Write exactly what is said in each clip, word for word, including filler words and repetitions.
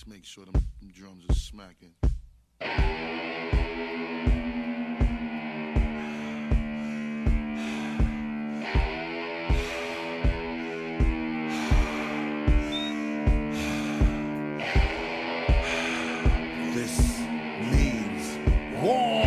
Just make sure them, them drums are smacking. This means war.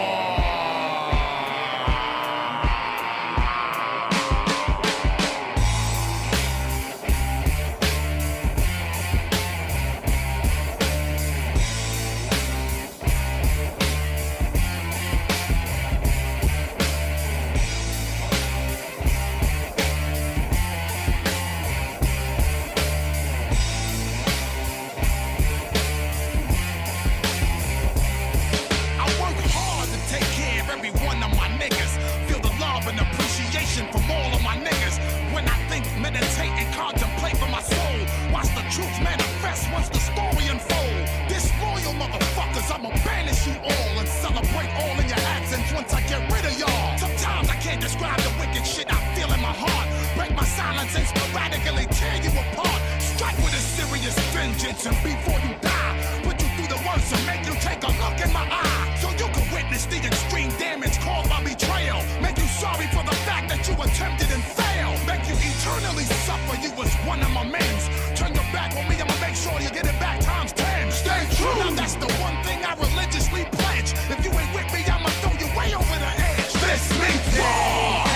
And before you die, put you through the worst and make you take a look in my eye, so you can witness the extreme damage caused by betrayal. Make you sorry for the fact that you attempted and failed. Make you eternally suffer. You was one of my men's. Turn your back on me, I'ma make sure you get it back times ten. Stay true. Now that's the one thing I religiously pledge. If you ain't with me, I'ma throw you way over the edge. This means war.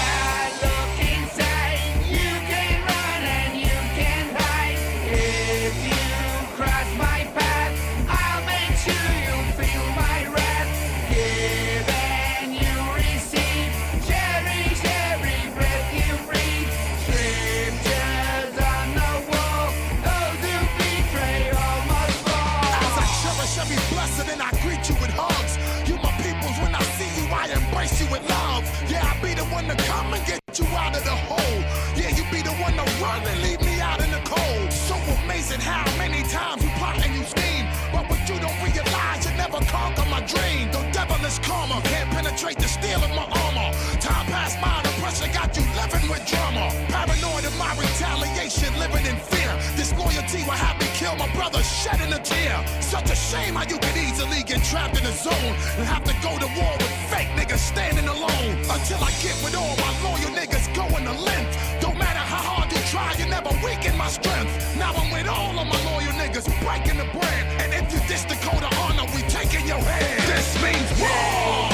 You with love, yeah, I be the one to come and get you out of the hole. Yeah, you be the one to run and leave me out in the cold. So amazing how many times you plot and you scheme, but what you don't realize, you never conquer my dream. The devilish karma can't penetrate the steel of my armor. Time past by, the pressure got you living with drama. Paranoid of my retaliation, living in fear. Disloyalty will have me kill my brother, shedding a tear. Such a shame how you could easily get trapped in a zone and have to go to war with fake niggas standing alone. Until I get with all my loyal niggas going the length. Don't matter how hard you try, you never weaken my strength. Now I'm with all of my loyal niggas breaking the brand. And if you diss the code of honor, we taking your hand. This means war.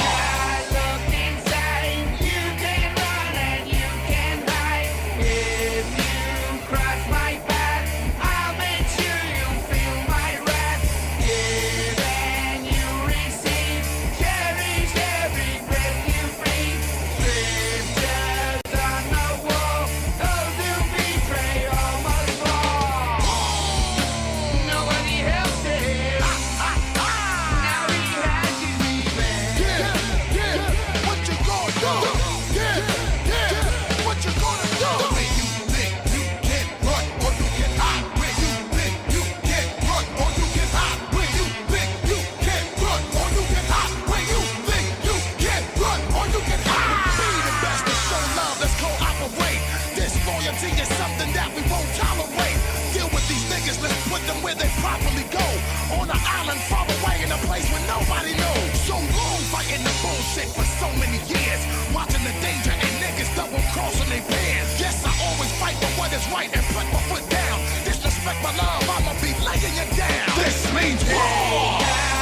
Where they properly go, on an island far away in a place where nobody knows. So long fighting the bullshit for so many years, watching the danger and niggas double crossing their peers. Yes, I always fight for what is right and put my foot down. Disrespect my love, I'ma be laying you down. This means war.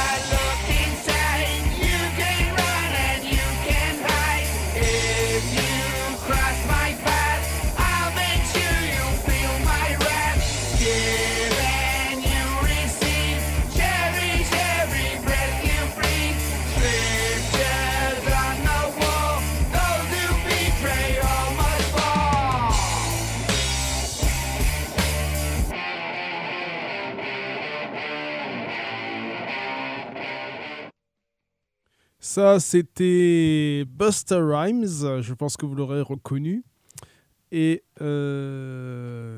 Ça, c'était Busta Rhymes, je pense que vous l'aurez reconnu. Et euh,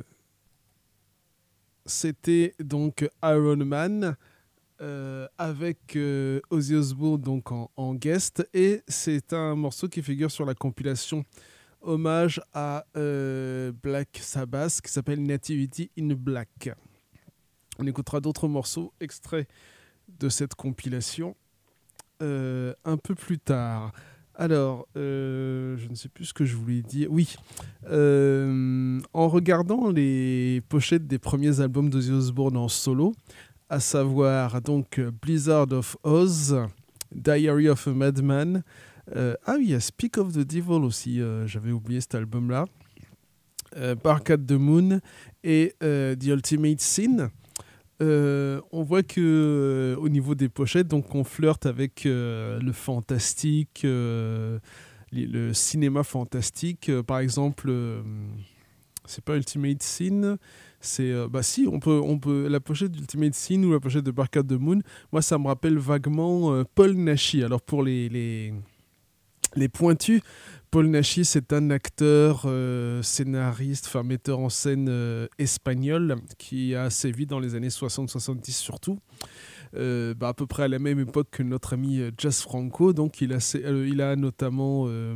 c'était donc Iron Man euh, avec euh, Ozzy Osbourne donc en, en guest. Et c'est un morceau qui figure sur la compilation hommage à euh, Black Sabbath qui s'appelle Nativity in Black. On écoutera d'autres morceaux extraits de cette compilation euh, un peu plus tard. Alors, euh, je ne sais plus ce que je voulais dire. Oui, euh, en regardant les pochettes des premiers albums d'Ozzy Osbourne en solo, à savoir donc Blizzard of Oz, Diary of a Madman. Euh, ah oui, il y a Speak of the Devil aussi, euh, j'avais oublié cet album-là. Euh, Bark at the Moon et euh, The Ultimate Sin. Euh, on voit que euh, au niveau des pochettes, donc on flirte avec euh, le fantastique, euh, le cinéma fantastique. Euh, par exemple, euh, c'est pas Ultimate Sin, c'est euh, bah si on peut on peut la pochette d'Ultimate Sin ou la pochette de Bark at the Moon. Moi, ça me rappelle vaguement euh, Paul Naschy. Alors pour les les les pointus, Paul Naschy, c'est un acteur, euh, scénariste, enfin metteur en scène euh, espagnol qui a sévi dans les années soixante soixante-dix surtout, euh, bah, à peu près à la même époque que notre ami euh, Jazz Franco. Donc il a, euh, il a notamment euh,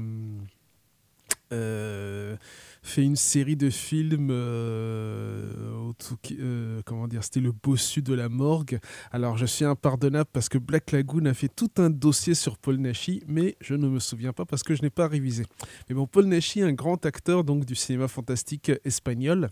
euh, fait une série de films, euh, euh, comment dire, c'était le bossu de la morgue. Alors je suis impardonnable parce que Black Lagoon a fait tout un dossier sur Paul Naschy, mais je ne me souviens pas parce que je n'ai pas révisé. Mais bon, Paul Naschy, un grand acteur donc du cinéma fantastique espagnol.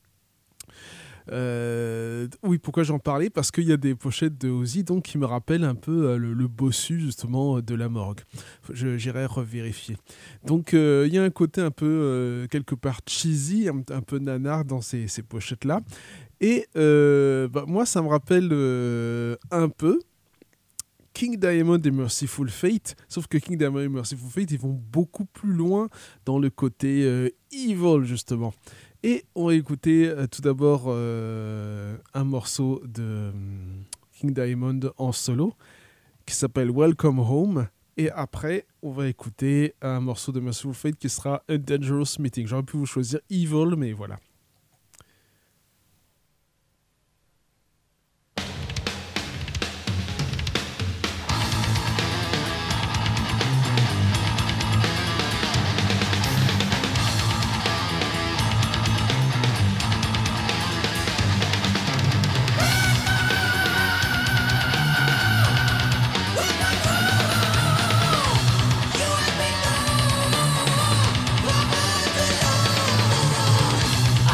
Euh, oui, pourquoi j'en parlais? Parce qu'il y a des pochettes de Ozzy donc, qui me rappellent un peu euh, le, le bossu justement de la morgue. Je, j'irai revérifier. Donc euh, il y a un côté un peu euh, quelque part cheesy, un, un peu nanar dans ces, ces pochettes-là. Et euh, bah, moi, ça me rappelle euh, un peu King Diamond et Merciful Fate, sauf que King Diamond et Merciful Fate, ils vont beaucoup plus loin dans le côté euh, evil justement. Et on va écouter euh, tout d'abord euh, un morceau de euh, King Diamond en solo qui s'appelle Welcome Home. Et après, on va écouter un morceau de Merciful Fate qui sera A Dangerous Meeting. J'aurais pu vous choisir Evil, mais voilà. I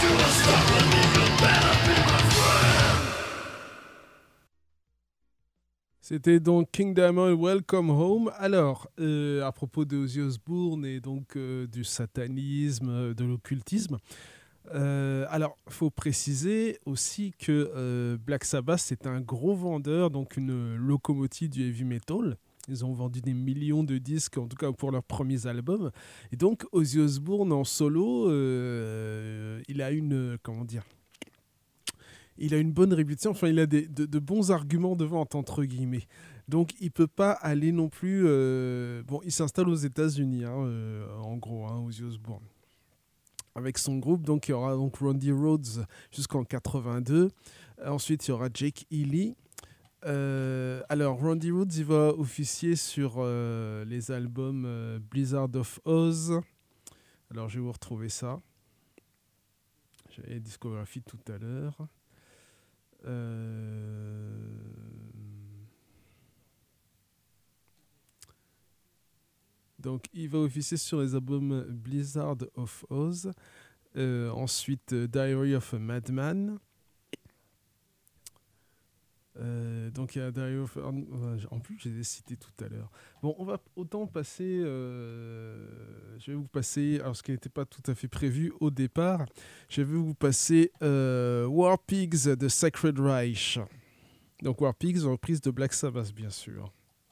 C'était donc King Diamond, Welcome Home. Alors, euh, à propos de Ozzy Osbourne et donc euh, du satanisme, de l'occultisme, euh, alors, il faut préciser aussi que euh, Black Sabbath, c'est un gros vendeur, donc une locomotive du heavy metal. Ils ont vendu des millions de disques, en tout cas pour leurs premiers albums. Et donc, Ozzy Osbourne en solo, euh, il a une, comment dire, il a une bonne réputation, enfin il a des, de, de bons arguments de vente, entre guillemets. Donc il ne peut pas aller non plus... Euh... Bon, il s'installe aux États-Unis, hein, euh, en gros, hein, Ozzy Osbourne. Avec son groupe, donc il y aura donc Randy Rhoads jusqu'en quatre-vingt-deux. Ensuite, il y aura Jake Healy. Euh, alors, Randy Rhoads, il va officier sur euh, les albums euh, Blizzard of Oz. Alors, je vais vous retrouver ça. J'avais discographie tout à l'heure. Euh... Donc, il va officier sur les albums Blizzard of Oz. Euh, ensuite, euh, Diary of a Madman. Euh, donc, il y a Diary of... En plus, je les ai cités tout à l'heure. Bon, on va autant passer... Euh... Je vais vous passer... Alors, ce qui n'était pas tout à fait prévu au départ. Je vais vous passer euh, War Pigs de Sacred Reich. Donc, War Pigs, reprise de Black Sabbath, bien sûr.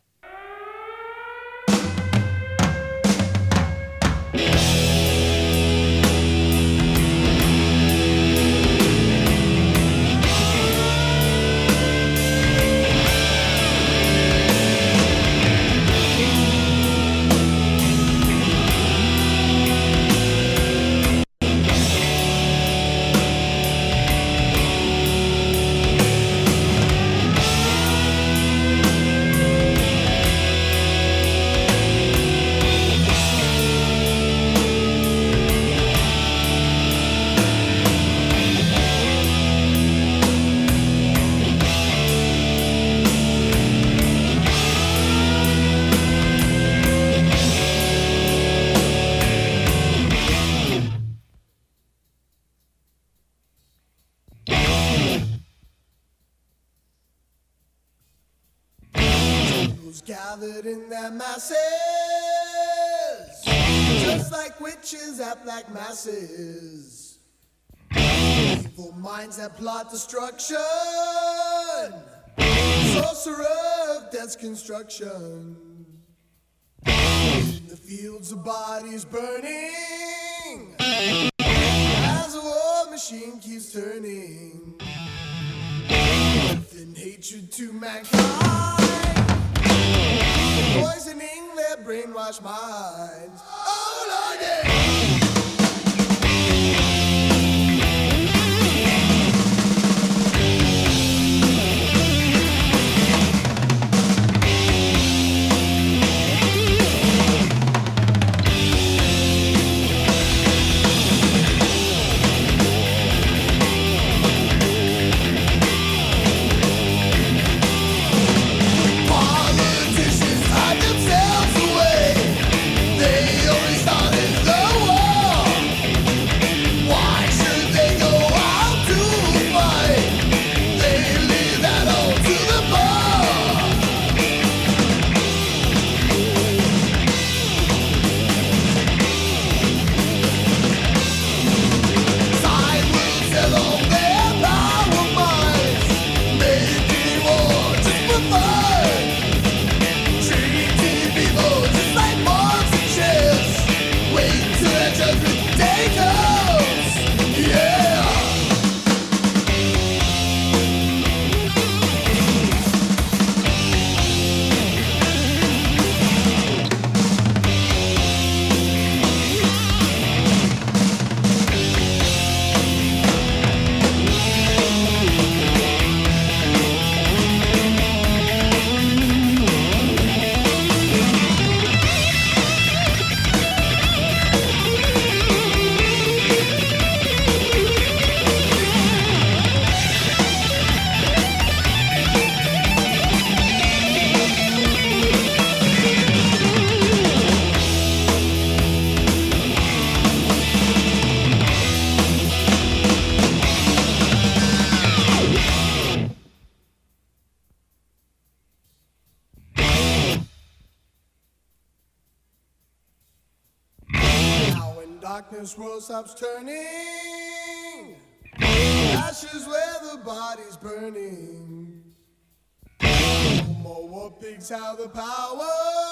Gathered in their masses, just like witches at black masses. Evil minds that plot destruction, sorcerer of death's construction. In the fields of bodies burning, as a war machine keeps turning. Death and hatred to mankind, poisoning their brainwashed minds. Oh, Lord, yeah. Politicians hide themselves away. They only started the war. darkness world stops turning, ashes where the body's burning. No more war pigs have the power,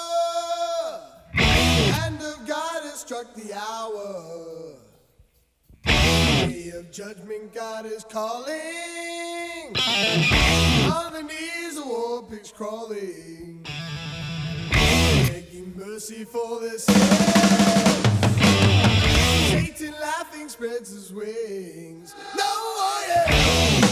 hand of God has struck the hour. Day of judgment God is calling, on the knees the war pigs crawling, begging mercy for their sins. Satan laughing spreads his wings. No, oh yeah.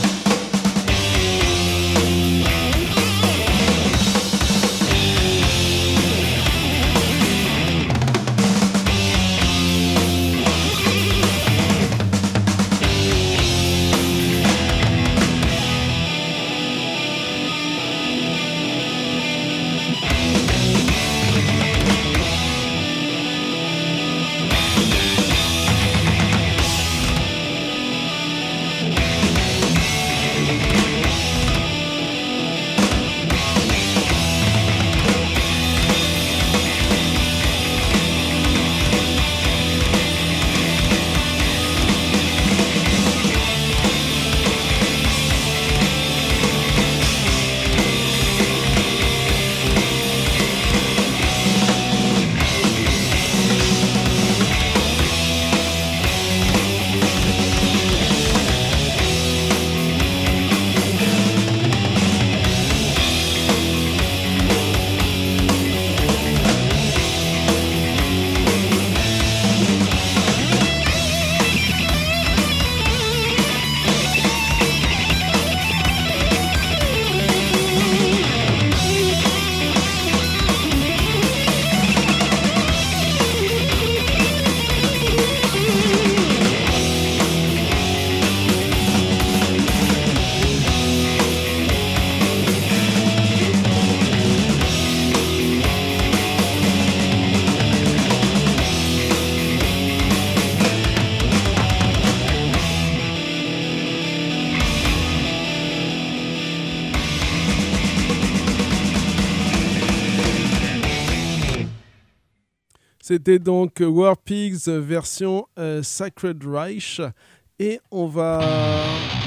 C'était donc War Pigs version euh, Sacred Reich et on va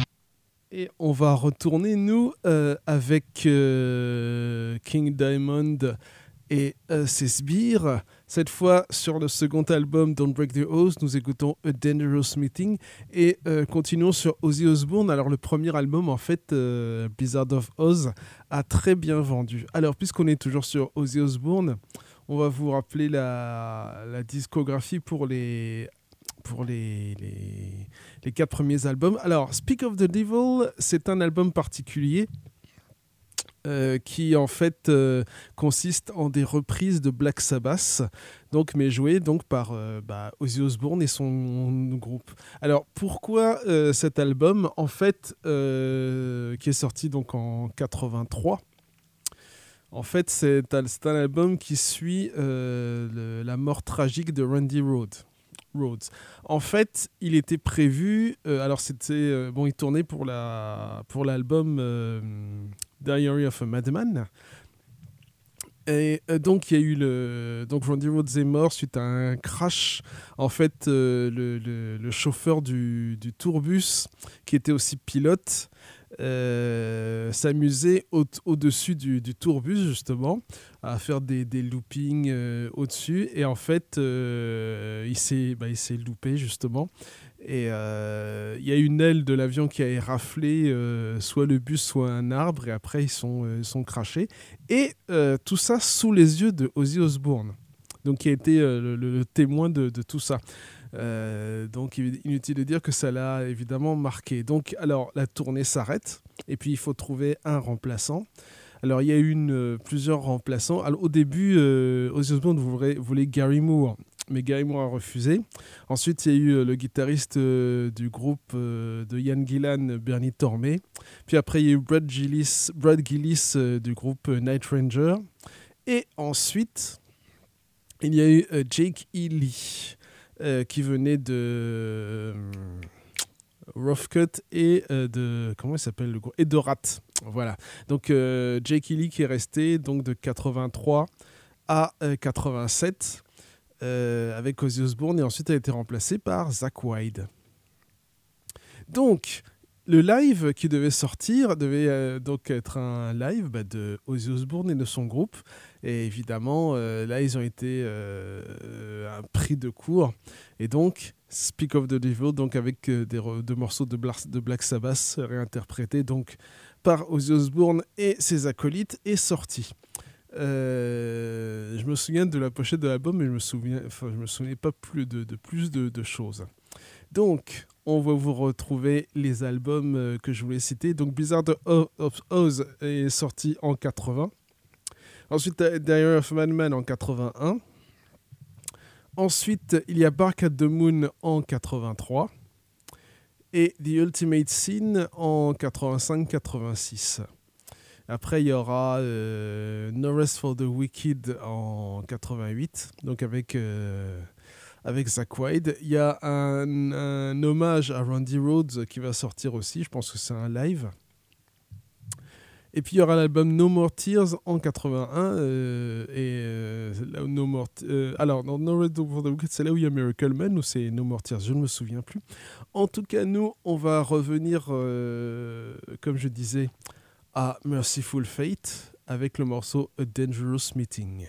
et on va retourner nous euh, avec euh, King Diamond et euh, ses sbires. Cette fois sur le second album Don't Break the Oath, nous écoutons A Dangerous Meeting et euh, continuons sur Ozzy Osbourne. Alors le premier album en fait, euh, Blizzard of Oz, a très bien vendu. Alors puisqu'on est toujours sur Ozzy Osbourne, on va vous rappeler la, la discographie pour les, pour les, les, les quatre premiers albums. Alors, Speak of the Devil, c'est un album particulier euh, qui, en fait, euh, consiste en des reprises de Black Sabbath, donc, mais jouées donc, par euh, bah, Ozzy Osbourne et son groupe. Alors, pourquoi euh, cet album, en fait, euh, qui est sorti donc, en quatre-vingt-trois. En fait, c'est un, c'est un album qui suit euh, le, la mort tragique de Randy Rhoads. Rhoads. En fait, il était prévu. Euh, alors, c'était euh, bon, il tournait pour la pour l'album euh, Diary of a Madman. Et euh, donc, il y a eu le donc Randy Rhoads est mort suite à un crash. En fait, euh, le, le, le chauffeur du, du tourbus, qui était aussi pilote, Euh, s'amuser au- au-dessus du, du tourbus justement à faire des, des loopings euh, au-dessus et en fait euh, il, s'est, bah, il s'est loupé justement et il euh, y a une aile de l'avion qui a raflé euh, soit le bus soit un arbre et après ils sont, euh, ils sont crashés et euh, tout ça sous les yeux de Ozzy Osbourne, donc qui a été euh, le, le, le témoin de, de tout ça. Euh, donc inutile de dire que ça l'a évidemment marqué. Donc alors la tournée s'arrête et puis il faut trouver un remplaçant. Alors il y a eu une, euh, plusieurs remplaçants. Alors, au début, euh, Ozzy Osbourne voulait, voulait Gary Moore, mais Gary Moore a refusé. Ensuite il y a eu euh, le guitariste euh, du groupe euh, de Ian Gillan, Bernie Tormé. Puis après il y a eu Brad Gillis, Brad Gillis euh, du groupe euh, Night Ranger. Et ensuite il y a eu euh, Jake E. Lee. Euh, qui venait de euh, Rough Cut et euh, de comment il s'appelle le groupe et de Rat. Voilà. Donc euh, Jake E. Lee qui est resté donc de quatre-vingt-trois à euh, quatre-vingt-sept. euh, avec Ozzy Osbourne, et ensuite a été remplacé par Zakk Wylde. Donc, le live qui devait sortir devait euh, donc être un live bah, de Ozzy Osbourne et de son groupe. Et évidemment, euh, là, ils ont été euh, pris de court. Et donc, Speak of the Devil, donc avec euh, des, deux morceaux de, Bla- de Black Sabbath réinterprétés donc, par Ozzy Osbourne et ses acolytes, est sorti. Euh, je me souviens de la pochette de l'album, mais je me souviens, enfin, je me souvenais pas plus de, de plus de, de choses. Donc, on va vous retrouver les albums euh, que je voulais citer. Donc, Blizzard of Oz est sorti en quatre-vingts. Ensuite, Diary of a Madman en quatre-vingt-un. Ensuite, il y a Bark at the Moon en quatre-vingt-trois. Et The Ultimate Sin en quatre-vingt-cinq quatre-vingt-six. Après, il y aura euh, No Rest for the Wicked en quatre-vingt-huit, donc avec, euh, avec Zakk Wylde. Il y a un, un hommage à Randy Rhoads qui va sortir aussi, je pense que c'est un live. Et puis il y aura l'album No More Tears en quatre-vingt-un. Euh, et euh, là, No More T- euh, alors, dans No Rest for the Wicked, c'est là où il y a Miracle Man ou c'est No More Tears, je ne me souviens plus. En tout cas, nous, on va revenir, euh, comme je disais, à Merciful Fate avec le morceau A Dangerous Meeting.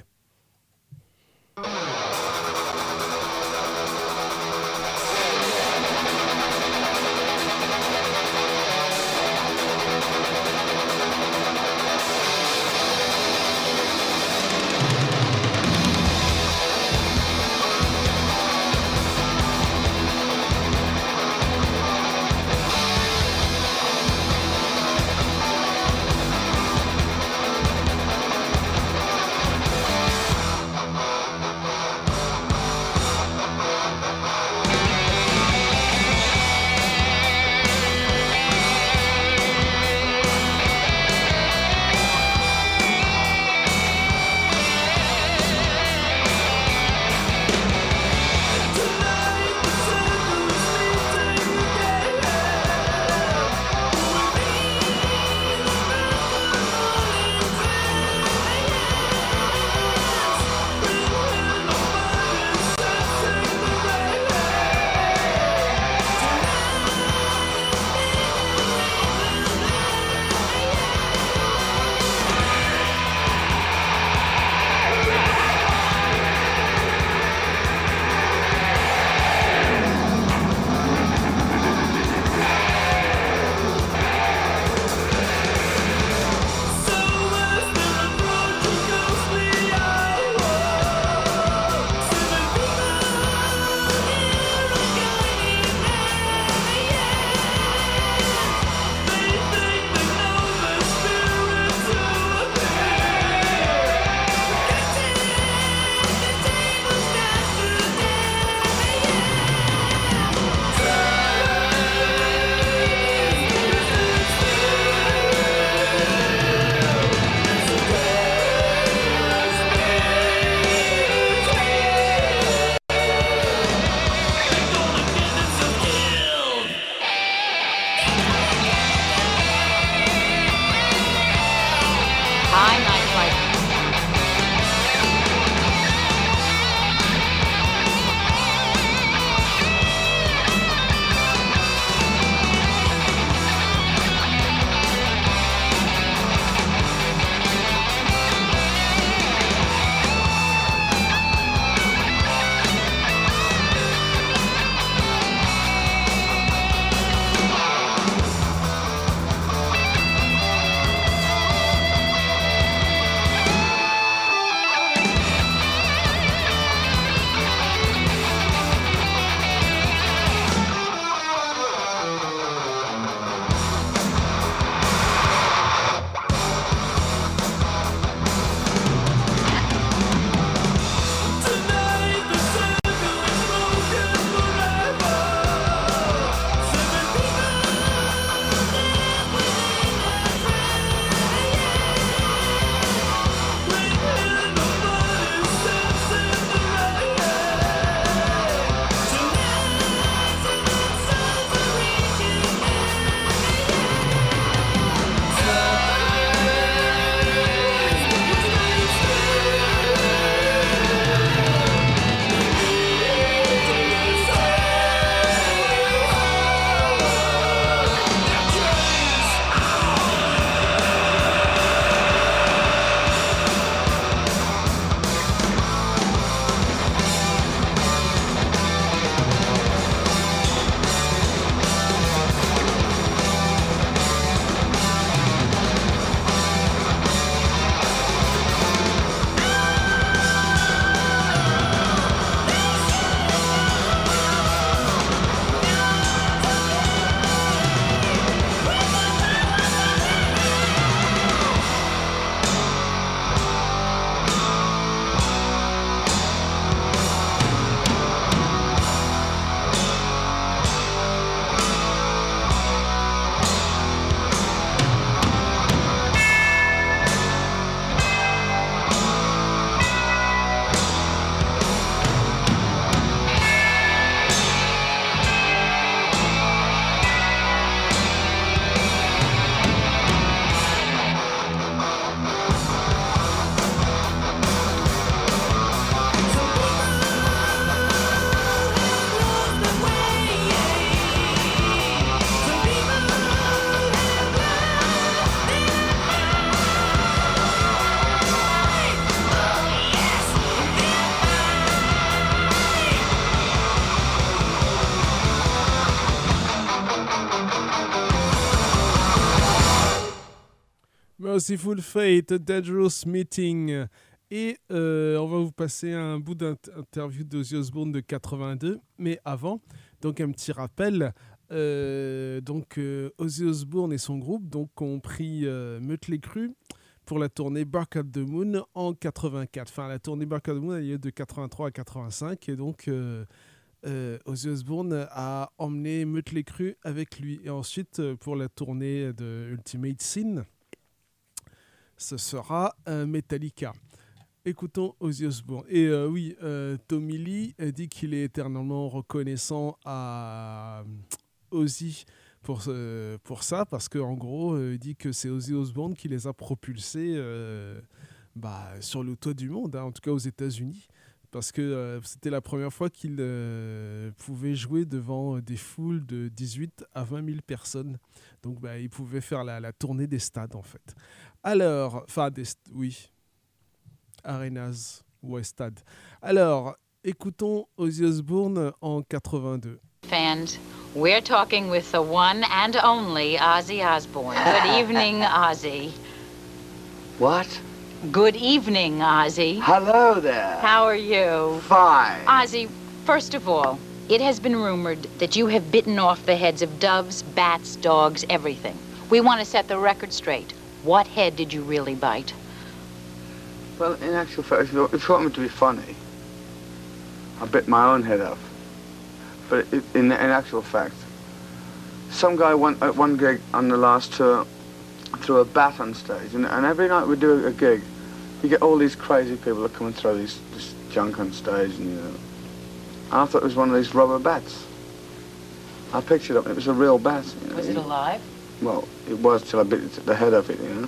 Merciful Fate, A Dangerous Meeting. Et euh, on va vous passer un bout d'interview d'Ozzy Osbourne de quatre-vingt-deux. Mais avant, donc un petit rappel. Euh, donc euh, Ozzy Osbourne et son groupe donc, ont pris euh, Mötley Crüe pour la tournée Bark at the Moon en quatre-vingt-quatre. Enfin, la tournée Bark at the Moon a lieu de quatre-vingt-trois à quatre-vingt-cinq. Et donc, euh, euh, Ozzy Osbourne a emmené Mötley Crüe avec lui. Et ensuite, pour la tournée de Ultimate Sin, ce sera euh, Metallica. Écoutons Ozzy Osbourne. Et euh, oui, euh, Tommy Lee a dit qu'il est éternellement reconnaissant à Ozzy pour, euh, pour ça, parce qu'en gros, euh, il dit que c'est Ozzy Osbourne qui les a propulsés euh, bah, sur le toit du monde, hein, en tout cas aux États-Unis, parce que euh, c'était la première fois qu'il euh, pouvait jouer devant des foules de dix-huit à vingt mille personnes. Donc, bah, il pouvait faire la, la tournée des stades, en fait. Alors, enfin, des st- oui. Arenas ou Stade. Alors, écoutons Ozzy Osbourne en quatre-vingt-deux. Fans, we're talking with the one and only Ozzy Osbourne. Good evening, Ozzy. What? Good evening, Ozzy. Hello there. How are you? Fine. Ozzy, first of all, it has been rumored that you have bitten off the heads of doves, bats, dogs, everything. We want to set the record straight. What head did you really bite? Well, in actual fact, if you, if you want me to be funny, I bit my own head off. But it, in, in actual fact, some guy went at one gig on the last tour threw a bat on stage, and, and every night we do a gig, you get all these crazy people that come and throw these, this junk on stage, and you know. And I thought it was one of these rubber bats. I pictured it, it was a real bat. You know. Was it alive? Well, it was till I bit the head off it, you know.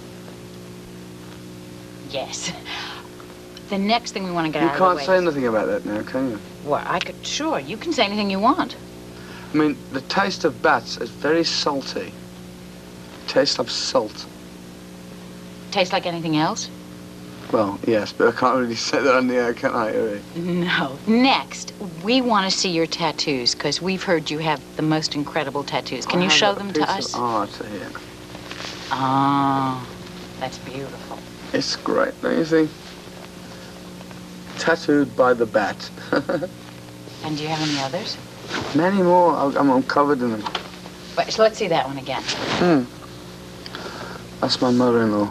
Yes. The next thing we want to get you out of the way... You can't say anything about that now, can you? Well, I could... Sure, you can say anything you want. I mean, the taste of bats is very salty. It tastes of salt. Tastes like anything else? Well, yes, but I can't really say that on the air, can I, really? No. Next, we want to see your tattoos, because we've heard you have the most incredible tattoos. Can I you have show a them piece to us? Of art here. Ah, that's beautiful. It's great, don't you think? Tattooed by the bat. And do you have any others? Many more. I'm, I'm covered in them. But, so let's see that one again. Hmm. That's my mother-in-law.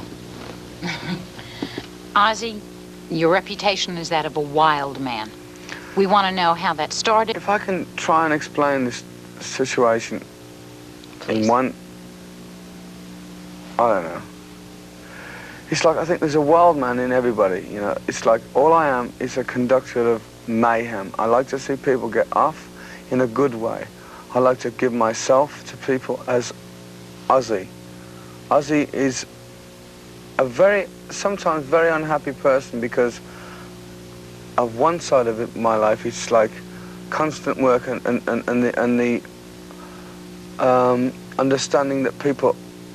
Ozzy, your reputation is that of a wild man. We want to know how that started. If I can try and explain this situation Please. in one... I don't know. It's like, I think there's a wild man in everybody, you know. It's like, all I am is a conductor of mayhem. I like to see people get off in a good way. I like to give myself to people as Ozzy. Ozzy is a very, sometimes very unhappy person because of one side of it, my life. It's like constant work and, and, and, and the, and the um, understanding that people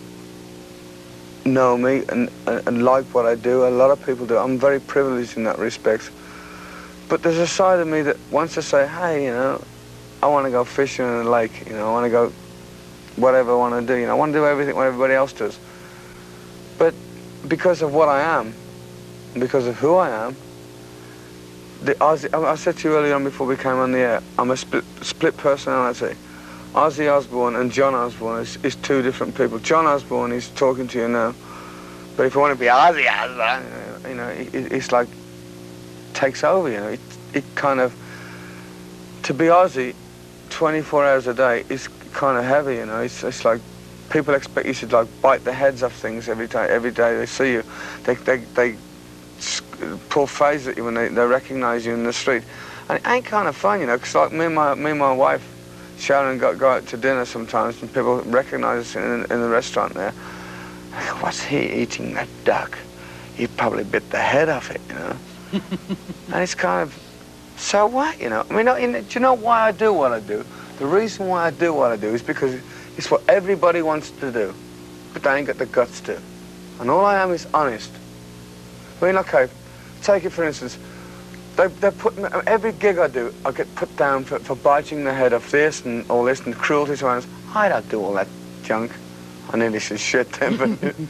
know me and, and, and like what I do. A lot of people do. I'm very privileged in that respect. But there's a side of me that wants to say, hey, you know, I want to go fishing in a lake, you know, I want to go whatever I want to do, you know, I want to do everything what everybody else does. But because of what I am, because of who I am, the Ozzy, I said to you earlier on before we came on the air, I'm a split, split personality. Ozzy Osbourne and John Osbourne is, is two different people. John Osbourne is talking to you now, but if you want to be Ozzy Osbourne, you know, it, it's like, takes over, you know, it, it kind of, to be Ozzy twenty-four hours a day is kind of heavy, you know, it's, it's like, people expect you to like bite the heads off things every time, every day they see you. They, they, they pull phase at you when they, they recognize you in the street. And it ain't kind of fun, you know, because like me and my, me and my wife, Sharon, go, go out to dinner sometimes and people recognize us in, in the restaurant there. I go, what's he eating, that duck? He probably bit the head off it, you know. And it's kind of, so what, you know? I mean, do you know why I do what I do? The reason why I do what I do is because it's what everybody wants to do, but they ain't got the guts to. And all I am is honest. I mean, okay, take it for instance, they, they put me, every gig I do, I get put down for, for biting the head off this and all this and cruelty to animals. I don't do all that junk. I nearly said shit then, but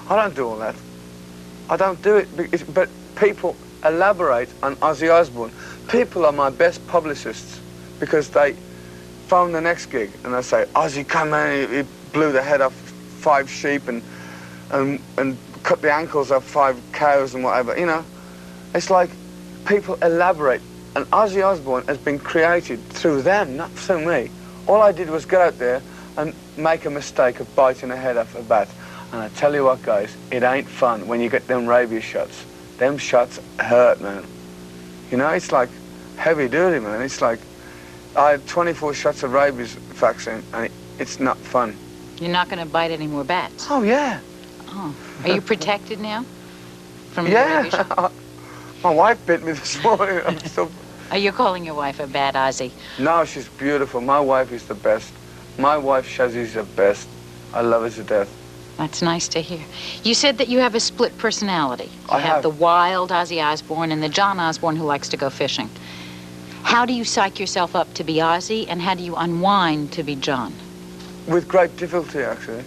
I don't do all that. I don't do it, but people elaborate on Ozzy Osbourne. People are my best publicists because they phone the next gig and they say, Ozzy, come in, he blew the head off five sheep and, and, and cut the ankles off five cows and whatever, you know. It's like people elaborate, and Ozzy Osbourne has been created through them, not through me. All I did was get out there and make a mistake of biting a head off a bat. And I tell you what, guys, it ain't fun when you get them rabies shots. Them shots hurt, man. You know, it's like heavy duty, man. It's like, I had twenty-four shots of rabies vaccine, and it, it's not fun. You're not going to bite any more bats? Oh, yeah. Oh. Are you protected now? From yeah. the rabies? My wife bit me this morning. I'm still... Are you calling your wife a bad Ozzy? No, she's beautiful. My wife is the best. My wife, Shazzy's the best. I love her to death. That's nice to hear. You said that you have a split personality. You I have, have the wild Ozzy Osbourne and the John Osbourne who likes to go fishing. How do you psych yourself up to be Ozzy, and how do you unwind to be John? With great difficulty, actually.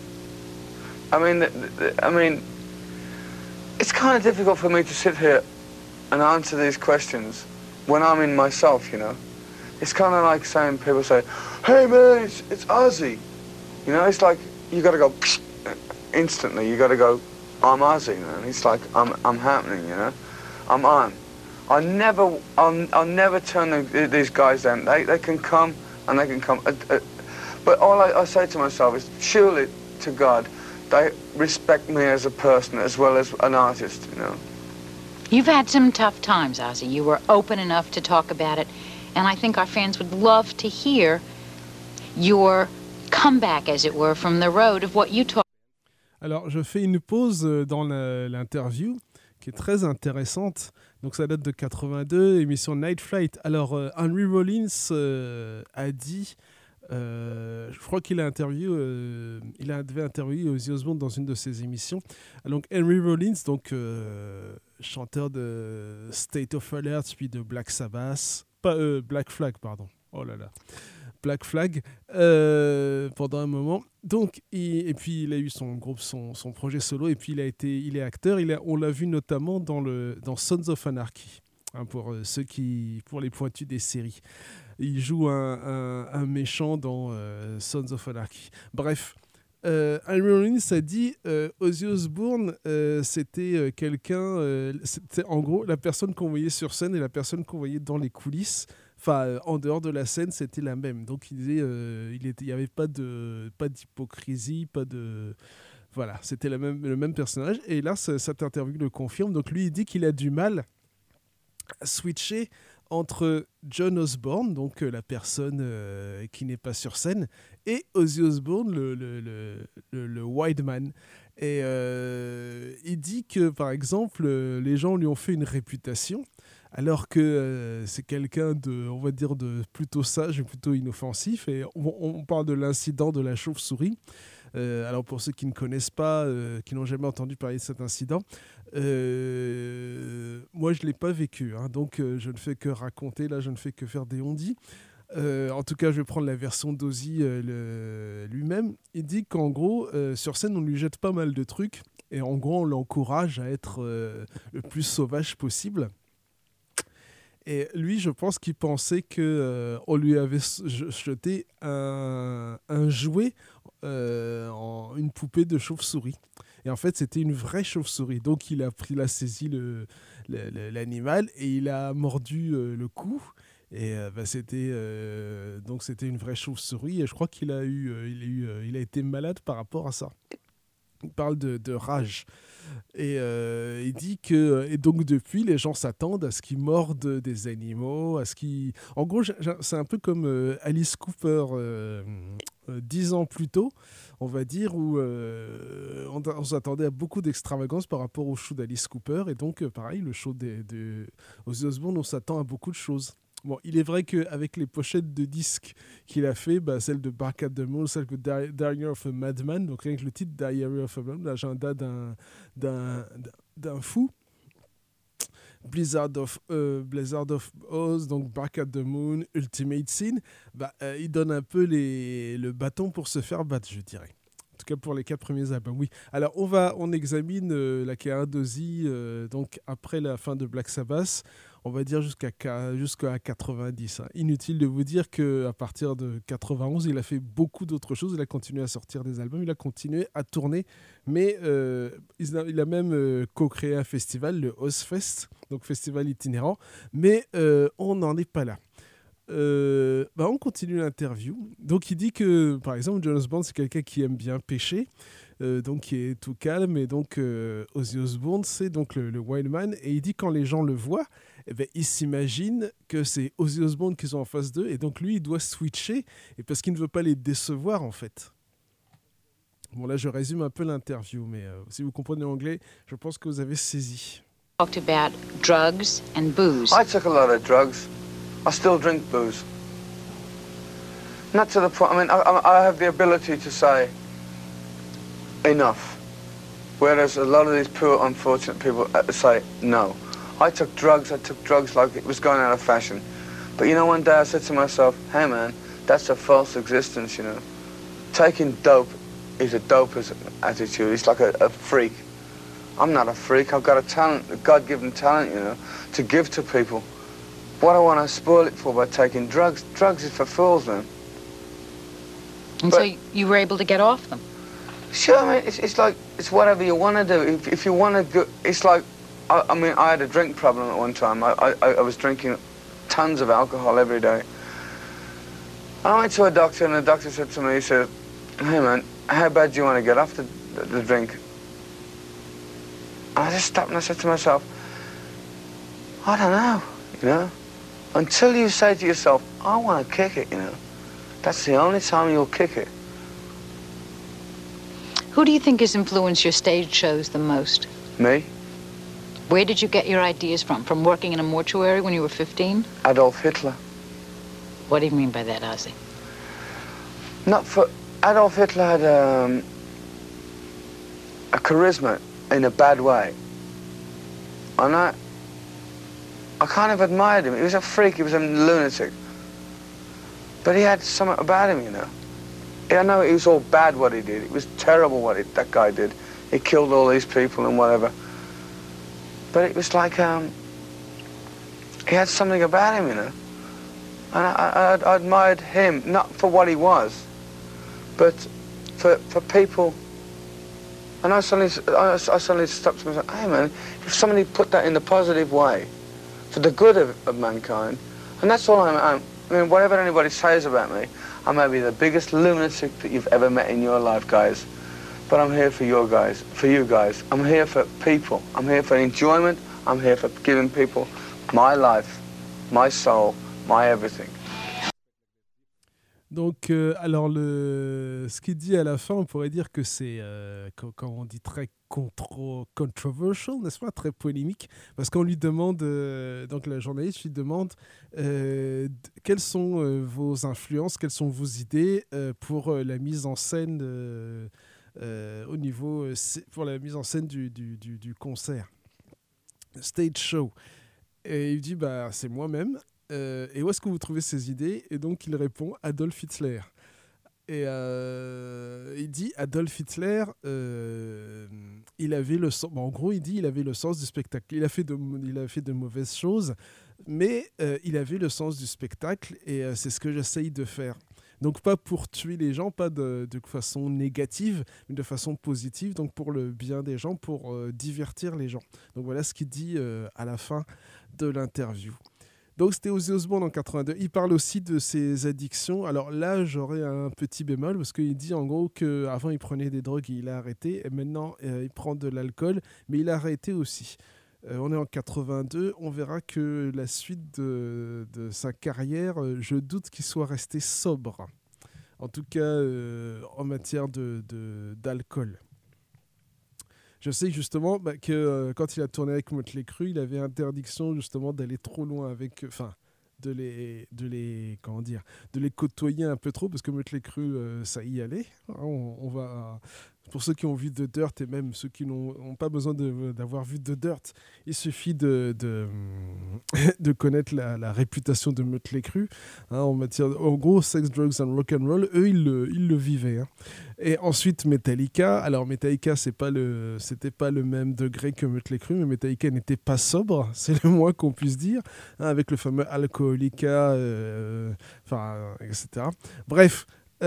I mean, the, the, I mean, it's kind of difficult for me to sit here and answer these questions when I'm in myself, you know. It's kind of like saying, people say, hey man, it's, it's Ozzy. You know, it's like, you got to go instantly. You got to go, I'm Ozzy, man. It's like, I'm, I'm happening, you know. I'm on. I never, I'll, I'll never turn the, these guys down. They, they can come and they can come. Uh, uh, but all I, I say to myself is, surely to God, they respect me as a person as well as an artist, you know. You've had some tough times, Ozzy. You were open enough to talk about it, and I think our fans would love to hear your comeback, as it were, from the road of what you talked. Alors, je fais une pause dans la, l'interview qui est très intéressante. Donc, ça date de quatre-vingt-deux, émission Night Flight. Alors, euh, Henry Rollins euh, a dit, euh, je crois qu'il a interviewé, euh, il avait interviewé Ozzy Osbourne dans une de ses émissions. Donc, Henry Rollins, donc euh, chanteur de State of Alert, puis de Black Sabbath, pas euh, Black Flag, pardon. Oh là là. Black Flag euh, pendant un moment. Donc, il, et puis il a eu son groupe, son, son projet solo, et puis il a été, il est acteur. Il a, on l'a vu notamment dans le dans Sons of Anarchy, hein, pour euh, ceux qui, pour les pointus des séries. Il joue un, un, un méchant dans euh, Sons of Anarchy. Bref. Euh, Henry Rollins a dit euh, Ozzy Osbourne euh, c'était euh, quelqu'un euh, c'était en gros la personne qu'on voyait sur scène et la personne qu'on voyait dans les coulisses, enfin euh, en dehors de la scène, c'était la même. Donc il disait euh, il était il y avait pas de pas d'hypocrisie, pas de voilà, c'était la même, le même personnage. Et là ça, cette interview le confirme. Donc lui il dit qu'il a du mal à switcher entre John Osbourne, donc euh, la personne euh, qui n'est pas sur scène, et Ozzy Osbourne, le, le, le, le, le Wild Man. Et euh, il dit que, par exemple, euh, les gens lui ont fait une réputation, alors que euh, c'est quelqu'un de, on va dire, de plutôt sage, plutôt inoffensif. Et on, on parle de l'incident de la chauve-souris. Euh, alors pour ceux qui ne connaissent pas, euh, qui n'ont jamais entendu parler de cet incident, euh, moi je ne l'ai pas vécu, hein, donc euh, je ne fais que raconter, là je ne fais que faire des on-dit. Euh, en tout cas je vais prendre la version d'Ozzy euh, le, lui-même. Il dit qu'en gros euh, sur scène on lui jette pas mal de trucs et en gros on l'encourage à être euh, le plus sauvage possible. Et lui, je pense qu'il pensait qu'on euh, lui avait jeté un, un jouet, euh, en, une poupée de chauve-souris. Et en fait, c'était une vraie chauve-souris. Donc, il a, pris, il a saisi le, le, l'animal et il a mordu euh, le cou. Et euh, bah, c'était, euh, donc, c'était une vraie chauve-souris. Et je crois qu'il a, eu, euh, il a, eu, euh, il a été malade par rapport à ça. Il parle de, de rage. Et euh, il dit que et donc depuis les gens s'attendent à ce qu'ils mordent des animaux, à ce qu'ils en gros c'est un peu comme euh, Alice Cooper euh, euh, dix ans plus tôt, on va dire, où euh, on, on s'attendait à beaucoup d'extravagance par rapport au show d'Alice Cooper. Et donc euh, pareil, le show de, de Ozzy Osbourne, on s'attend à beaucoup de choses. Bon, il est vrai qu'avec les pochettes de disques qu'il a fait, bah, celle de Bark at the Moon, celle de Di- Diary of a Madman, donc rien que le titre Diary of a Madman, l'agenda d'un, d'un, d'un fou, Blizzard of, euh, Blizzard of Oz, donc Bark at the Moon, Ultimate Sin, bah, euh, il donne un peu les, le bâton pour se faire battre, je dirais. tout cas pour les quatre premiers albums, oui. Alors on va, on examine euh, la carrière d'Ozzy, euh, donc après la fin de Black Sabbath, on va dire jusqu'à jusqu'à quatre-vingt-dix. Hein. Inutile de vous dire qu'à partir de quatre-vingt-onze, il a fait beaucoup d'autres choses. Il a continué à sortir des albums, il a continué à tourner, mais euh, il, a, il a même euh, co-créé un festival, le Ozzfest, donc festival itinérant, mais euh, on n'en est pas là. Euh, bah on continue l'interview. Donc il dit que, par exemple, John Osborne, c'est quelqu'un qui aime bien pêcher, euh, donc qui est tout calme, et donc euh, Ozzy Osbourne, c'est donc le, le wild man, et il dit quand les gens le voient, eh ben, ils s'imaginent que c'est Ozzy Osbourne qu'ils ont en face d'eux, et donc lui, il doit switcher, et parce qu'il ne veut pas les décevoir, en fait. Bon, là, je résume un peu l'interview, mais euh, si vous comprenez l'anglais, je pense que vous avez saisi. Talked about drugs and booze. I took a lot of drugs. I still drink booze. Not to the point, I mean, I, I have the ability to say enough, whereas a lot of these poor, unfortunate people say no. I took drugs, I took drugs like it was going out of fashion. But you know, one day I said to myself, hey man, that's a false existence, you know. Taking dope is a dope attitude, it's like a, a freak. I'm not a freak, I've got a talent, a God-given talent, you know, to give to people. What do I want to spoil it for by taking drugs? Drugs is for fools, man. And but, so you were able to get off them? Sure, I mean, it's, it's like, it's whatever you want to do. If, if you want to go, it's like, I, I mean, I had a drink problem at one time. I, I, I was drinking tons of alcohol every day. I went to a doctor, and the doctor said to me, he said, hey man, how bad do you want to get off the, the, the drink? And I just stopped and I said to myself, I don't know, you know? Until you say to yourself, I want to kick it, you know. That's the only time you'll kick it. Who do you think has influenced your stage shows the most? Me? Where did you get your ideas from? From working in a mortuary when you were fifteen? Adolf Hitler. What do you mean by that, Ozzy? Not for... Adolf Hitler had um, a charisma in a bad way. And I... I kind of admired him. He was a freak, he was a lunatic. But he had something about him, you know. I know it was all bad what he did. It was terrible what he, that guy did. He killed all these people and whatever. But it was like, um, he had something about him, you know. And I, I, I admired him, not for what he was, but for, for people. And I suddenly, I, I suddenly stopped to myself, hey man, if somebody put that in the positive way, for the good of, of mankind, and that's all I'm, I'm, I mean, whatever anybody says about me, I may be the biggest lunatic that you've ever met in your life, guys, but I'm here for your guys, for you guys. I'm here for people. I'm here for enjoyment. I'm here for giving people my life, my soul, my everything. Donc, euh, alors, le... ce qu'il dit à la fin, on pourrait dire que c'est, euh, quand, quand on dit très contro... controversial, n'est-ce pas, très polémique, parce qu'on lui demande, euh, donc la journaliste lui demande, euh, quelles sont euh, vos influences, quelles sont vos idées euh, pour euh, la mise en scène, euh, euh, au niveau, euh, pour la mise en scène du, du, du, du concert, stage show. Et il dit, bah, c'est moi-même. Euh, et où est-ce que vous trouvez ces idées? Et donc il répond Adolf Hitler. Et euh, il dit Adolf Hitler, euh, il avait le sens. Bon, en gros, il dit il avait le sens du spectacle. Il a fait de, il a fait de mauvaises choses, mais euh, il avait le sens du spectacle et euh, c'est ce que j'essaye de faire. Donc pas pour tuer les gens, pas de, de façon négative, mais de façon positive, donc pour le bien des gens, pour euh, divertir les gens. Donc voilà ce qu'il dit euh, à la fin de l'interview. Donc c'était Ozzy Osbourne en quatre-vingt-deux. Il parle aussi de ses addictions. Alors là, j'aurais un petit bémol parce qu'il dit en gros qu'avant il prenait des drogues et il a arrêté. Et maintenant, euh, il prend de l'alcool, mais il a arrêté aussi. Euh, on est en quatre-vingt-deux. On verra que la suite de, de sa carrière, euh, je doute qu'il soit resté sobre. En tout cas, euh, en matière de, de, d'alcool. Je sais justement bah, que euh, quand il a tourné avec Motley Crue, il avait interdiction justement d'aller trop loin avec, enfin, de les, de les, comment dire, de les côtoyer un peu trop parce que Motley Crue, euh, ça y allait. On, on va, Pour ceux qui ont vu The Dirt et même ceux qui n'ont pas besoin de, d'avoir vu The Dirt, il suffit de, de, de connaître la, la réputation de Mötley Crüe. Hein, en matière, de, en gros, sex, drugs and rock'n'roll, eux, ils le, ils le vivaient. Hein. Et ensuite, Metallica. Alors, Metallica, c'est pas le, c'était pas le même degré que Mötley Crüe, mais Metallica n'était pas sobre, c'est le moins qu'on puisse dire, hein, avec le fameux Alcoholica, euh, enfin, et cetera. Bref.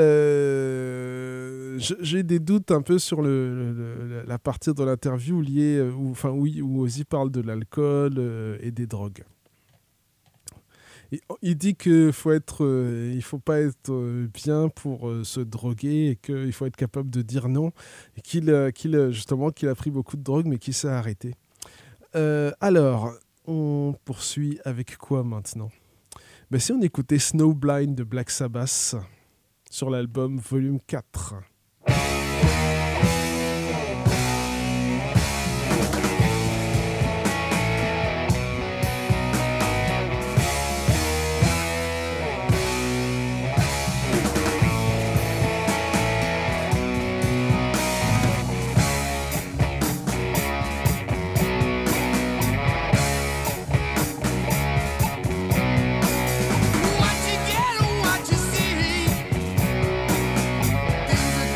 Euh, j'ai des doutes un peu sur le, le, la partie de l'interview liée, où, enfin oui, où Ozzy parle de l'alcool euh, et des drogues. Et, il dit qu'il faut être, euh, il faut pas être euh, bien pour euh, se droguer et qu'il faut être capable de dire non et qu'il, euh, qu'il justement qu'il a pris beaucoup de drogue mais qu'il s'est arrêté. Euh, alors, on poursuit avec quoi maintenant ? Ben, si on écoutait Snowblind de Black Sabbath sur l'album Volume quatre. What you get or what you see, things are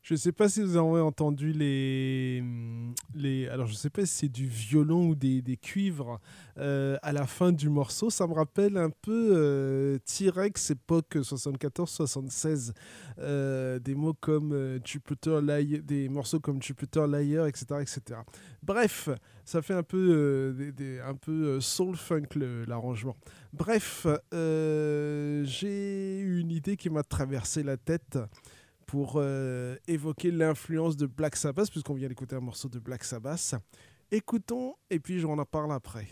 Je ne sais pas si vous avez entendu les, les... Alors, je ne sais pas si c'est du violon ou des, des cuivres euh, à la fin du morceau. Ça me rappelle un peu euh, T-Rex, époque soixante-quatorze soixante-seize. Euh, des mots comme euh, Jupiter Liar, des morceaux comme Jupiter Liar, et cetera, et cetera. Bref, ça fait un peu, euh, des, des, un peu soul-funk le, l'arrangement. Bref, euh, j'ai une idée qui m'a traversé la tête pour euh, évoquer l'influence de Black Sabbath, puisqu'on vient d'écouter un morceau de Black Sabbath. Écoutons, et puis j'en en parle après.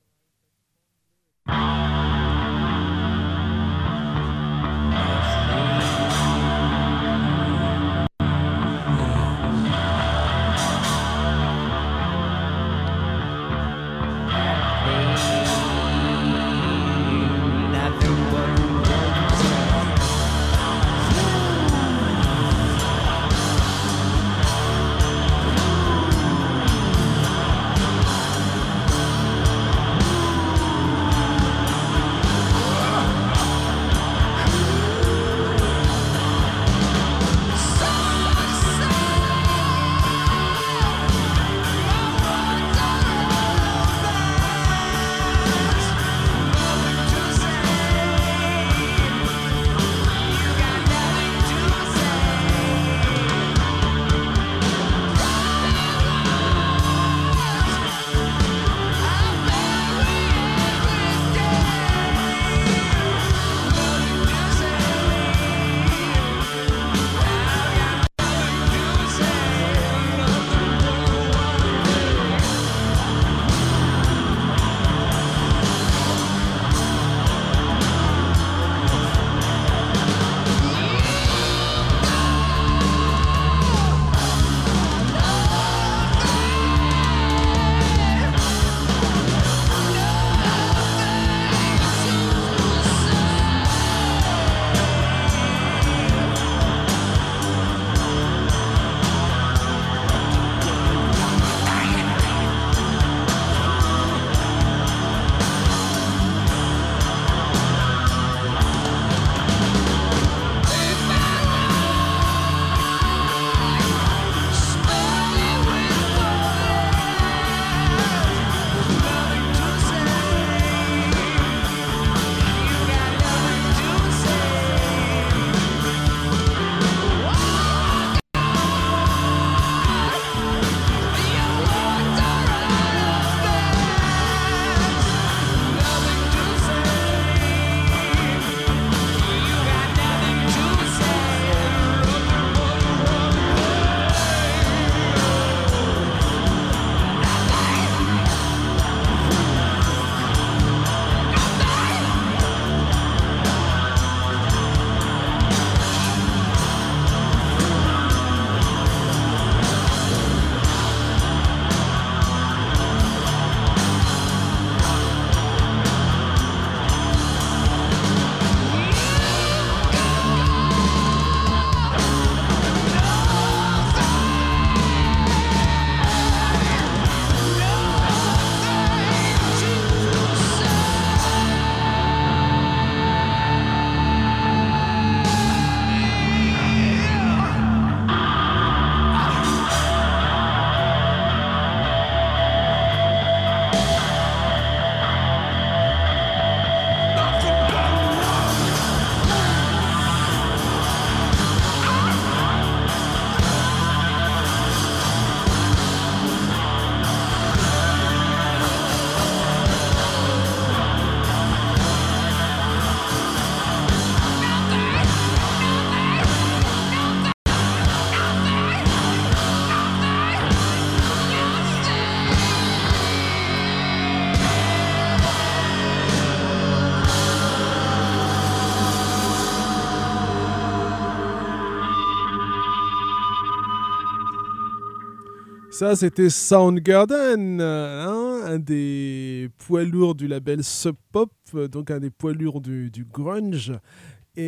Ça, c'était Soundgarden, hein, un des poids lourds du label Sub Pop, donc un des poids lourds du, du grunge. Et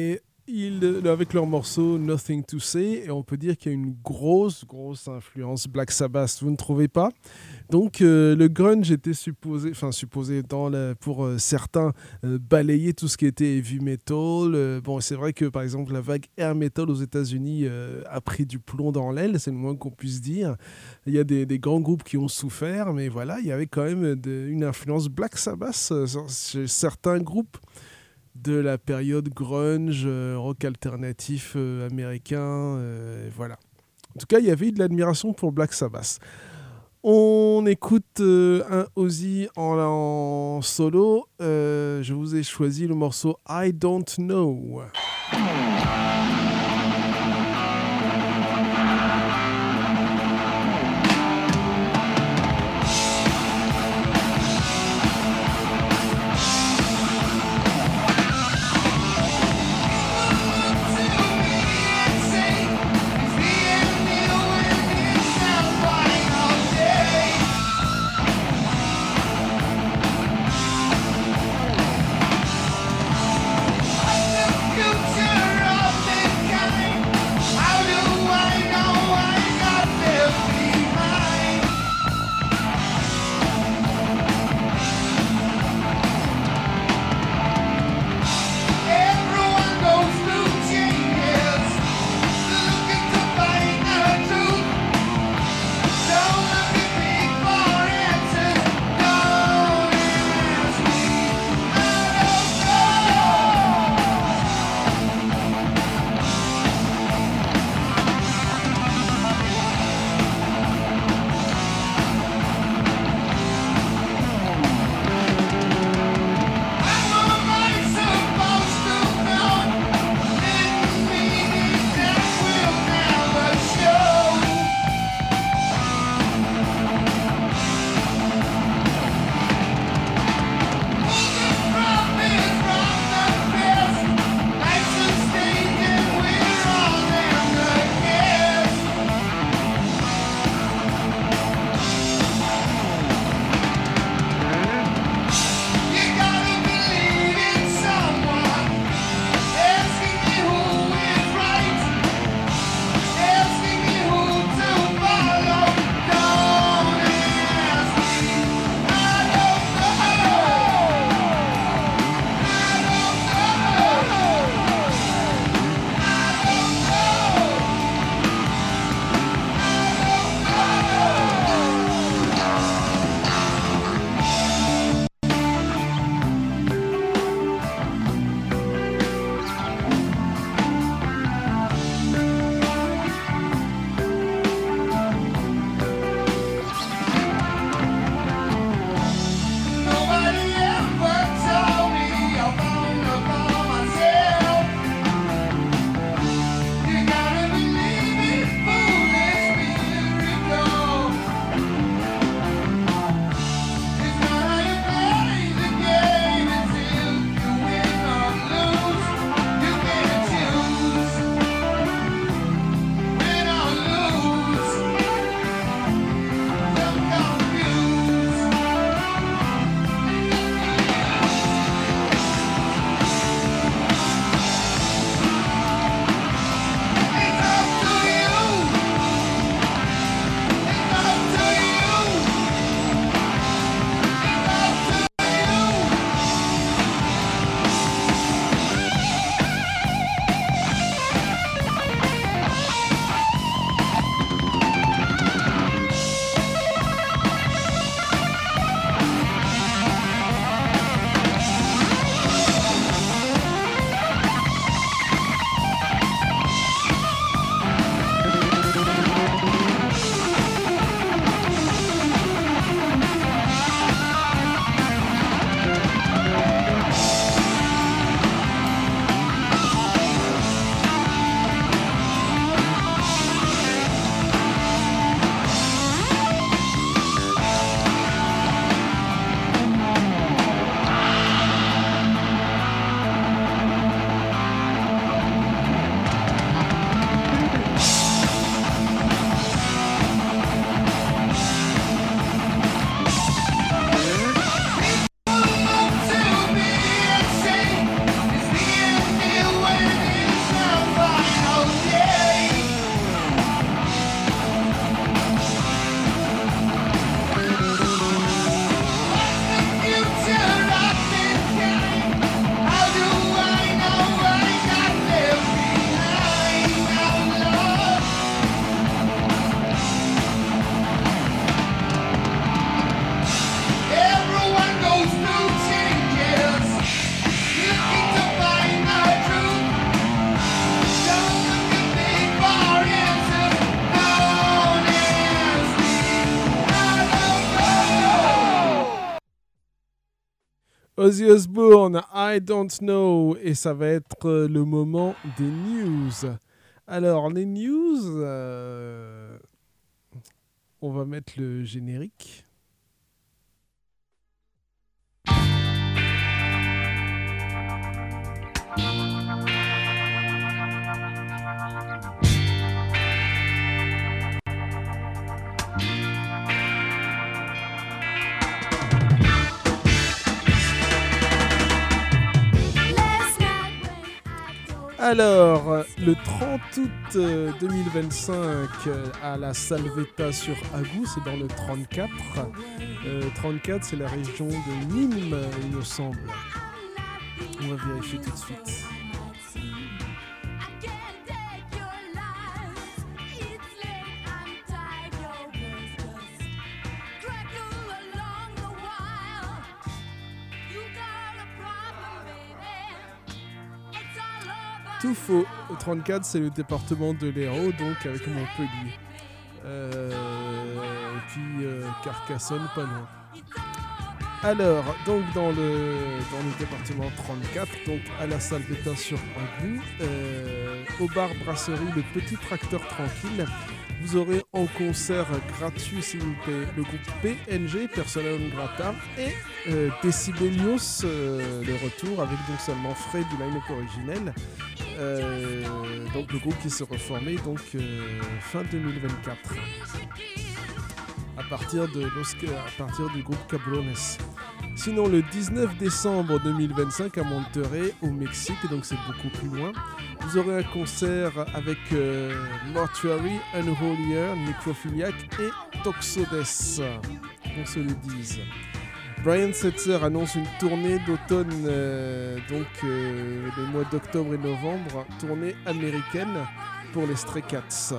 ils, avec leur morceau Nothing to Say, et on peut dire qu'il y a une grosse, grosse influence Black Sabbath, vous ne trouvez pas? Donc euh, le grunge était supposé, enfin supposé dans la, pour euh, certains euh, balayer tout ce qui était heavy metal. Euh, bon, c'est vrai que par exemple la vague air metal aux États-Unis euh, a pris du plomb dans l'aile, c'est le moins qu'on puisse dire. Il y a des, des grands groupes qui ont souffert, mais voilà, il y avait quand même de, une influence Black Sabbath euh, chez certains groupes de la période grunge, euh, rock alternatif euh, américain, euh, voilà. En tout cas, il y avait eu de l'admiration pour Black Sabbath. On écoute euh, un Ozzy en, en solo. Euh, je vous ai choisi le morceau I Don't Know. You Ozzy Osbourne, I Don't Know, et ça va être le moment des news. Alors, les news, euh, on va mettre le générique. Alors, le trente août deux mille vingt-cinq, à la Salvetta sur Agou, c'est dans le trente-quatre. Euh, trente-quatre, c'est la région de Nîmes, il me semble. On va vérifier tout de suite. Tout faux. trente-quatre, c'est le département de l'Hérault, donc avec Montpellier. Euh, et puis euh, Carcassonne, pas loin. Alors, donc dans le, dans le département trente-quatre, donc à la Salvetta sur Agou, euh, au bar brasserie Le Petit Tracteur Tranquille, vous aurez en concert gratuit, s'il vous plaît, le groupe P N G, Persona non grata, et euh, Decibelios, euh, le retour, avec donc seulement frais du line-up originel. Euh, donc le groupe qui s'est reformé donc euh, fin deux mille vingt-quatre à partir de à partir du groupe Cabrones. Sinon, le dix-neuf décembre deux mille vingt-cinq à Monterrey au Mexique, donc c'est beaucoup plus loin, vous aurez un concert avec euh, Mortuary, Unholier, Necrophiliac et Toxodes, qu'on se le dise. Brian Setzer annonce une tournée d'automne, euh, donc euh, les mois d'octobre et novembre, tournée américaine pour les Stray Cats.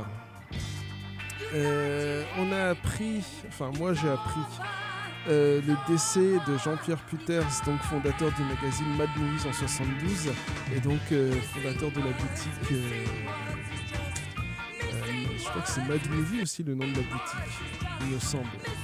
Euh, on a appris, enfin moi j'ai appris, euh, le décès de Jean-Pierre Puters, donc fondateur du magazine Mad Movies en soixante-douze, et donc euh, fondateur de la boutique, euh, euh, je crois que c'est Mad Movie aussi le nom de la boutique, il me semble.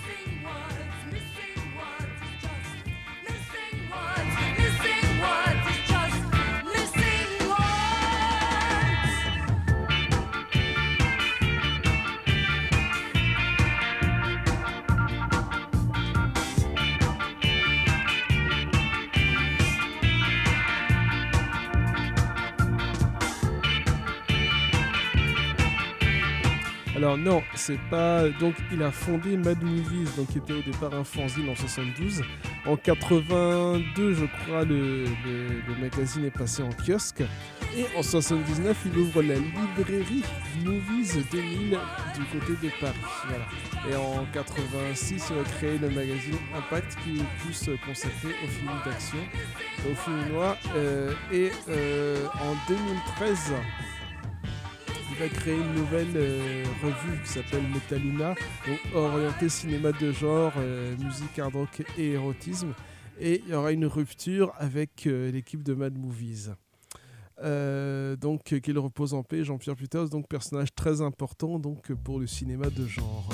Alors non, c'est pas... Donc il a fondé Mad Movies, donc qui était au départ un fanzine en soixante-douze. En quatre-vingt-deux, je crois, le, le, le magazine est passé en kiosque. Et en soixante-dix-neuf, il ouvre la librairie Movies deux mille du côté de Paris. Voilà. Et en quatre-vingt-six, il a créé le magazine Impact, qui est plus consacré aux films d'action, aux films noirs. Euh, et euh, en deux mille treize... il va créer une nouvelle euh, revue qui s'appelle Metaluna, donc orientée cinéma de genre, euh, musique, hard rock et érotisme. Et il y aura une rupture avec euh, l'équipe de Mad Movies. Euh, donc euh, qu'il repose en paix, Jean-Pierre Puters, donc personnage très important donc pour le cinéma de genre.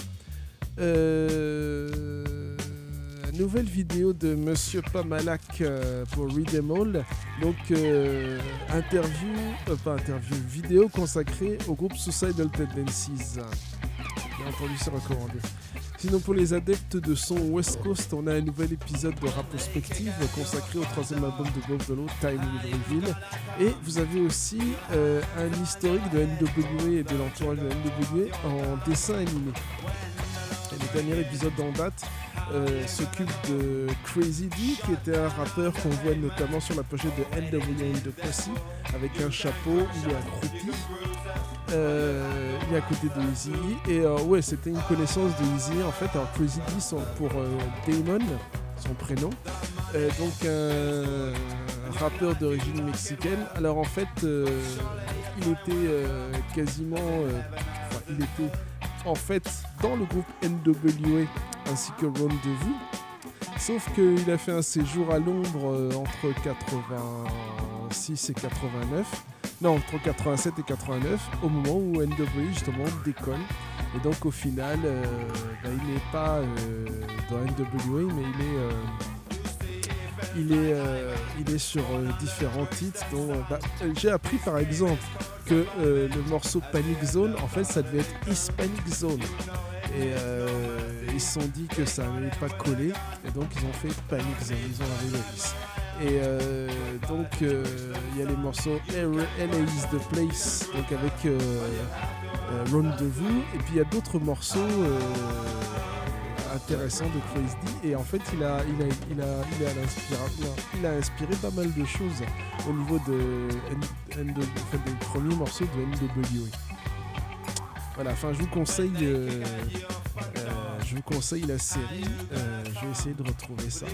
Euh... Nouvelle vidéo de Monsieur Pamalak euh, pour Read 'Em All. Donc euh, interview, euh, pas interview, vidéo consacrée au groupe Suicidal Tendencies. Bien entendu, c'est recommandé. Sinon, pour les adeptes de son West Coast, on a un nouvel épisode de Raprospective consacré au troisième album de Bob Dole, Time Will Reveal. Et vous avez aussi euh, un historique de N W A et de l'entourage de N W A en dessin animé. Et le dernier épisode en date euh, s'occupe de Crazy D, qui était un rappeur qu'on voit notamment sur la pochette de N W A de Pussy, avec un chapeau, il est accroupi. Euh, il est à côté de Eazy. Et euh, ouais, c'était une connaissance de Eazy en fait. Alors Crazy D, c'est pour euh, Damon, son prénom. Euh, donc un, un rappeur d'origine mexicaine. Alors en fait, euh, il était euh, quasiment, euh, enfin, il était en fait dans le groupe N W A ainsi que Rendezvous. Sauf qu'il a fait un séjour à l'ombre euh, entre quatre-vingt-six et quatre-vingt-neuf. Non, entre quatre-vingt-sept et quatre-vingt-neuf, au moment où N W A justement décolle. Et donc au final, euh, bah, il n'est pas euh, dans N W A, mais il est, euh, il est, euh, il est sur euh, différents titres. Dont, euh, bah, j'ai appris par exemple que euh, le morceau Panic Zone, en fait, ça devait être Hispanic Zone. Et euh, ils se sont dit que ça n'allait pas coller, et donc ils ont fait Panic Zone, ils ont enlevé le is. Et euh, donc il euh, y a les morceaux L A is the Place, donc avec euh, euh, Rendezvous, et puis il y a d'autres morceaux euh, intéressants de Crazy D, et en fait il a, il a, il a, il a, inspiré, il a inspiré pas mal de choses au niveau de, N, N, enfin, des premiers morceaux de N W A. Voilà, enfin je vous conseille, euh, euh, je vous conseille la série. Euh, je vais essayer de retrouver ça.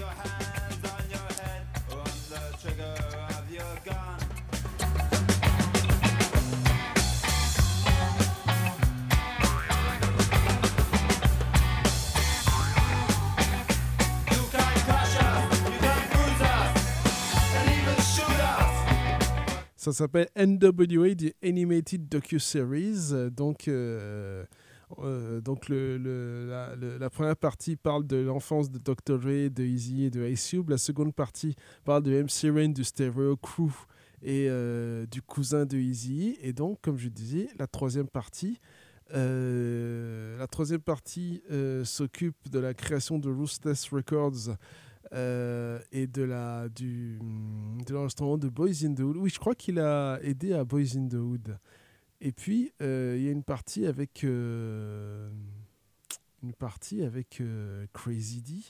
Ça s'appelle N W A, The Animated Docu-Series. Donc, euh, euh, donc le, le, la, le, la première partie parle de l'enfance de docteur Dre, de Eazy et de Ice Cube. La seconde partie parle de M C Rain, du Stereo Crew et euh, du cousin de Eazy. Et donc, comme je disais, la troisième partie, euh, la troisième partie euh, s'occupe de la création de Ruthless Records. Euh, et de la du de l'enregistrement de Boys in the Hood. Oui, je crois qu'il a aidé à Boys in the Hood. Et puis euh, il y a une partie avec euh, une partie avec euh, Crazy D.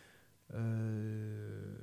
Euh,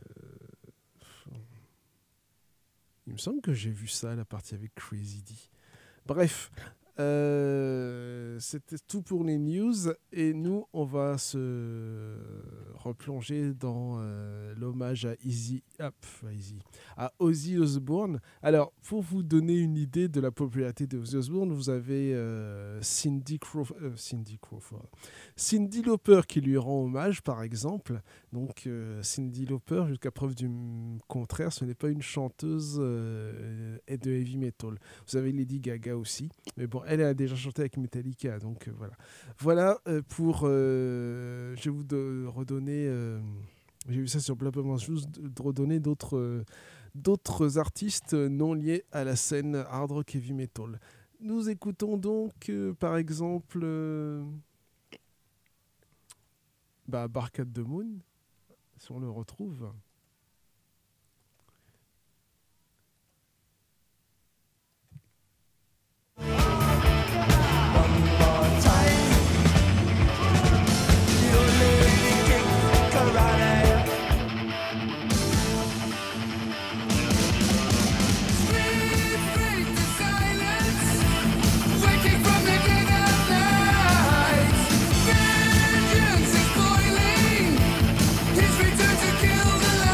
il me semble que j'ai vu ça, la partie avec Crazy D. Bref. Euh, c'était tout pour les news, et nous on va se replonger dans euh, l'hommage à Eazy, ah, pff, à, Eazy, à Ozzy Osbourne. Alors, pour vous donner une idée de la popularité de Ozzy Osbourne, vous avez euh, Cindy, Crawf- euh, Cindy Crawford, Cyndi Lauper qui lui rend hommage, par exemple. Donc euh, Cyndi Lauper, jusqu'à preuve du contraire, ce n'est pas une chanteuse euh, de heavy metal. Vous avez Lady Gaga aussi, mais bon, elle a déjà chanté avec Metallica, donc euh, voilà. Voilà euh, pour... Euh, je vais vous de, redonner... Euh, j'ai vu ça sur Blabbermouth, juste de, de redonner d'autres, euh, d'autres artistes non liés à la scène hard rock heavy metal. Nous écoutons donc, euh, par exemple... Euh, bah, Bark at the Moon, si on le retrouve... Vengeance is boiling. His return to kill the light.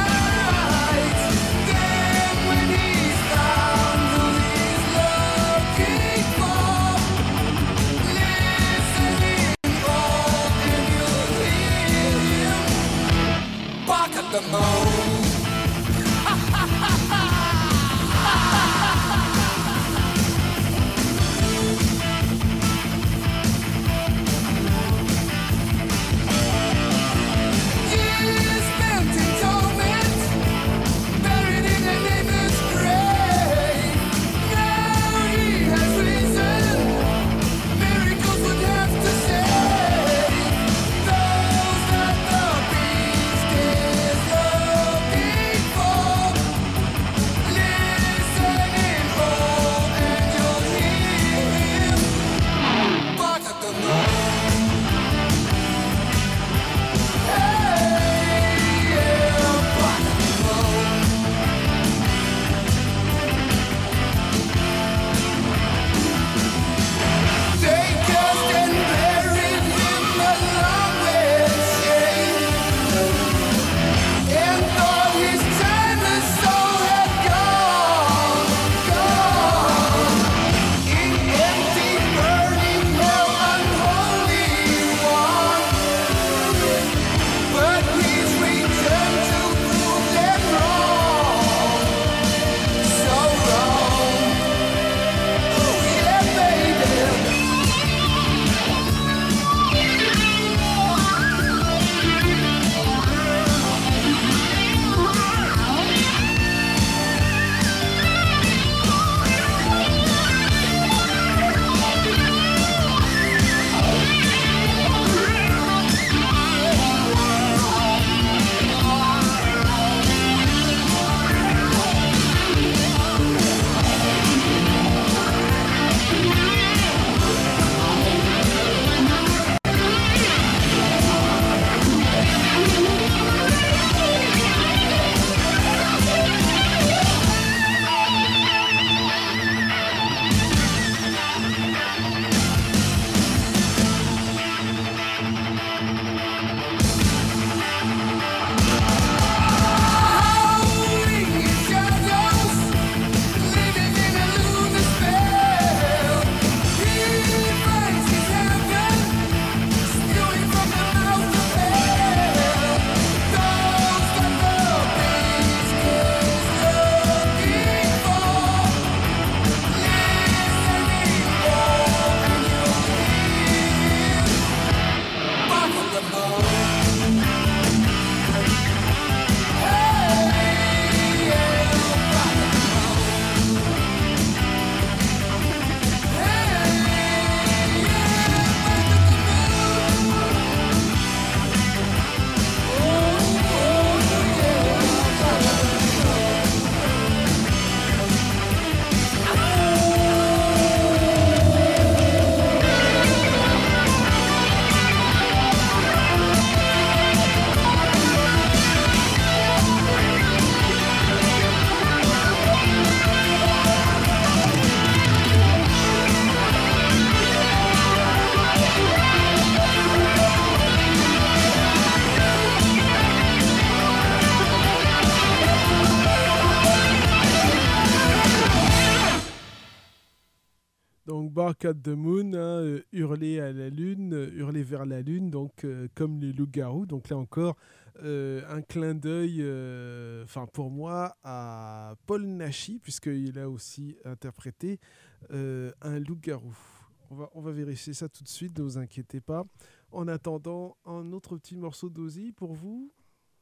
Bark at the Moon, hein, euh, hurler à la lune, euh, hurler vers la lune, donc euh, comme les loups-garous. Donc là encore, euh, un clin d'œil, enfin euh, pour moi, à Paul Naschy, puisqu'il a aussi interprété euh, un loup-garou. On va, on va vérifier ça tout de suite, ne vous inquiétez pas. En attendant, un autre petit morceau d'Ozzy pour vous.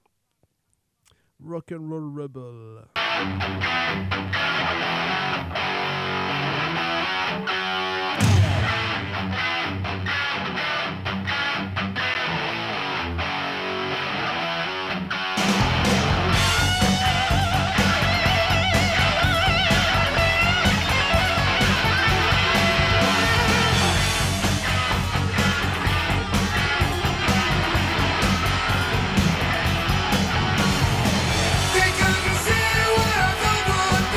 Rock and Roll Rebel.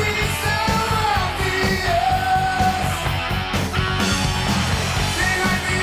Behind me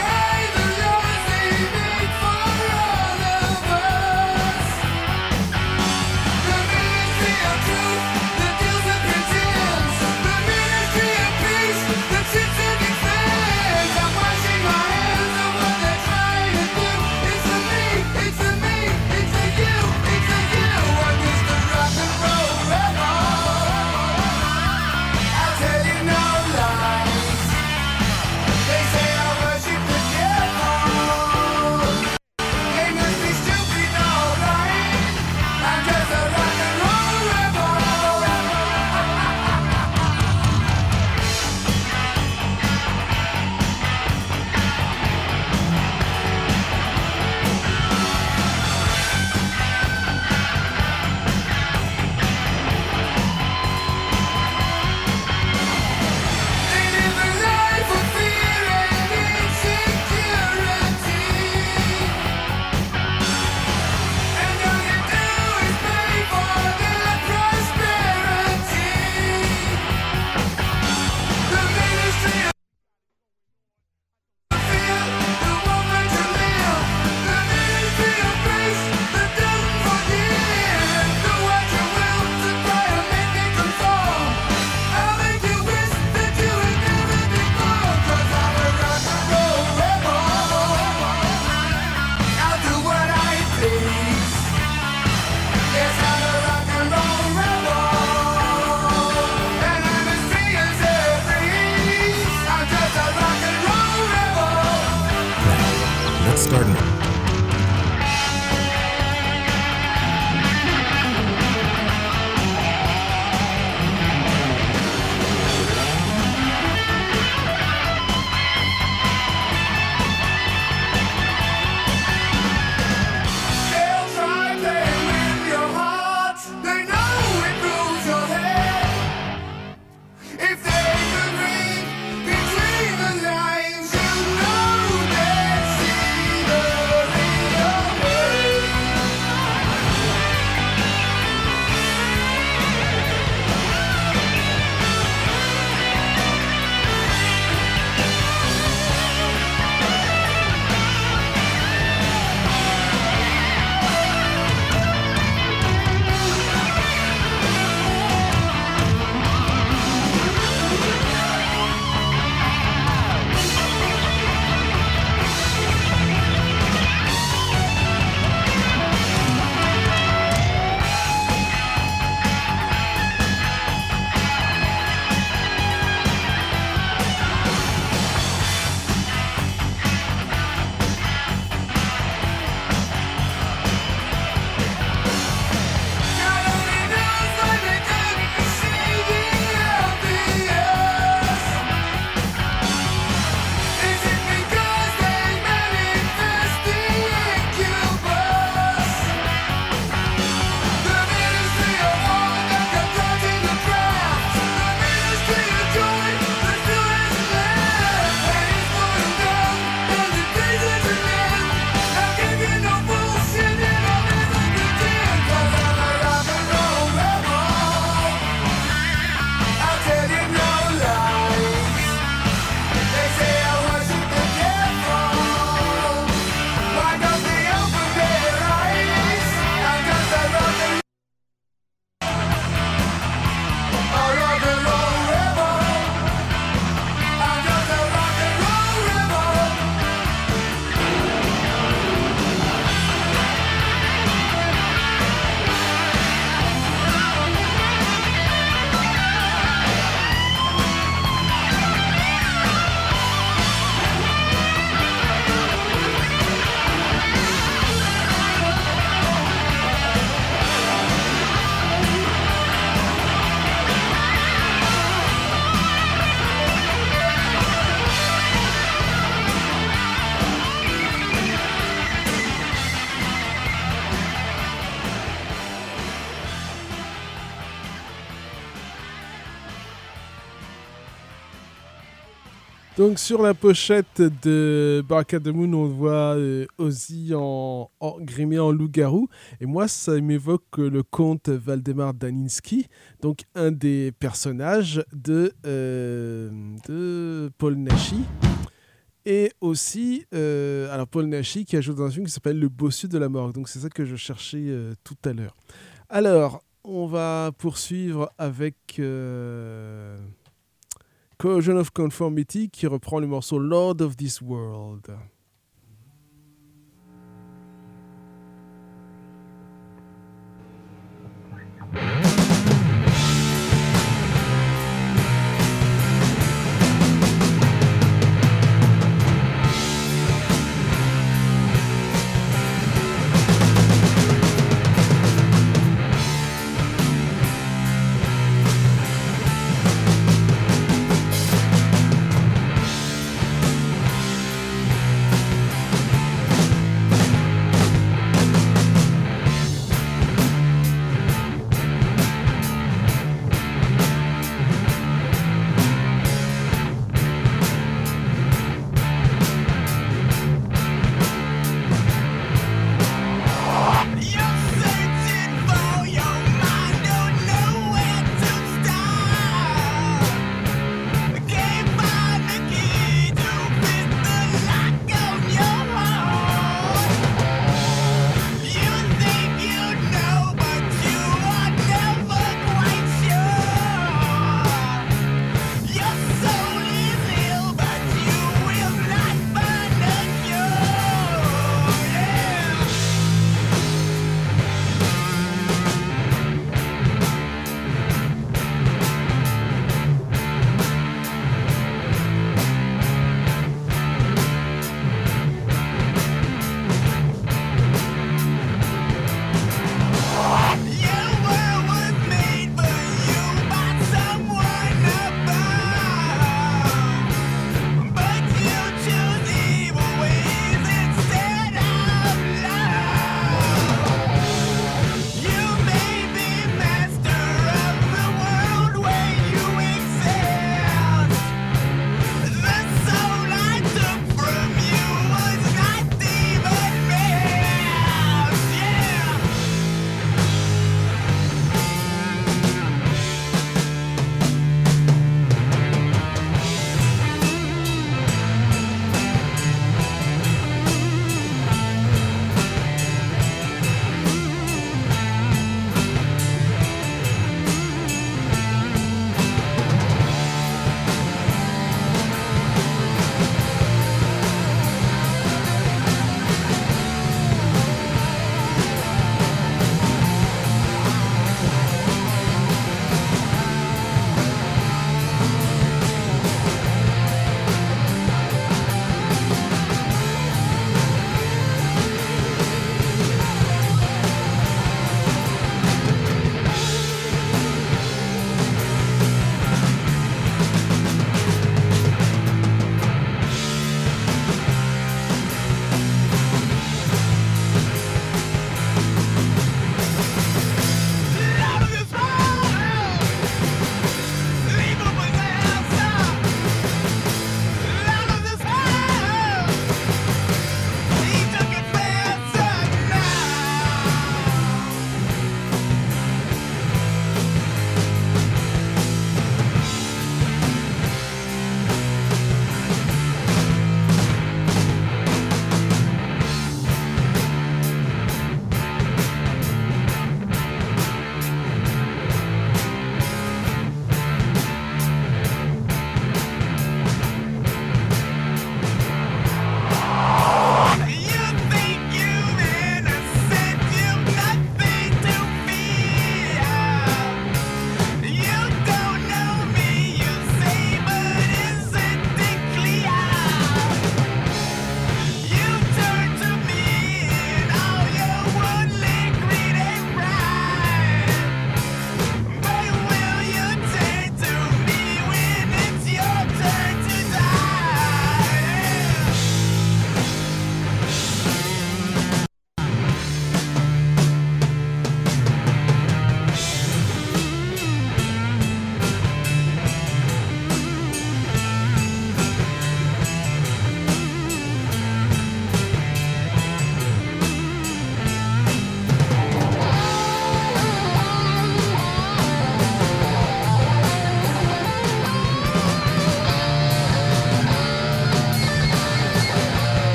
Donc sur la pochette de Bark at the Moon, on voit euh, Ozzy en, en, grimé en loup-garou. Et moi, ça m'évoque le comte Waldemar Daniński, donc un des personnages de, euh, de Paul Naschy. Et aussi, euh, alors Paul Naschy qui a joué dans un film qui s'appelle Le Bossu de la Morgue. Donc c'est ça que je cherchais euh, tout à l'heure. Alors, on va poursuivre avec... Euh Cohesion of Conformity qui reprend le morceau Lord of this World. Thank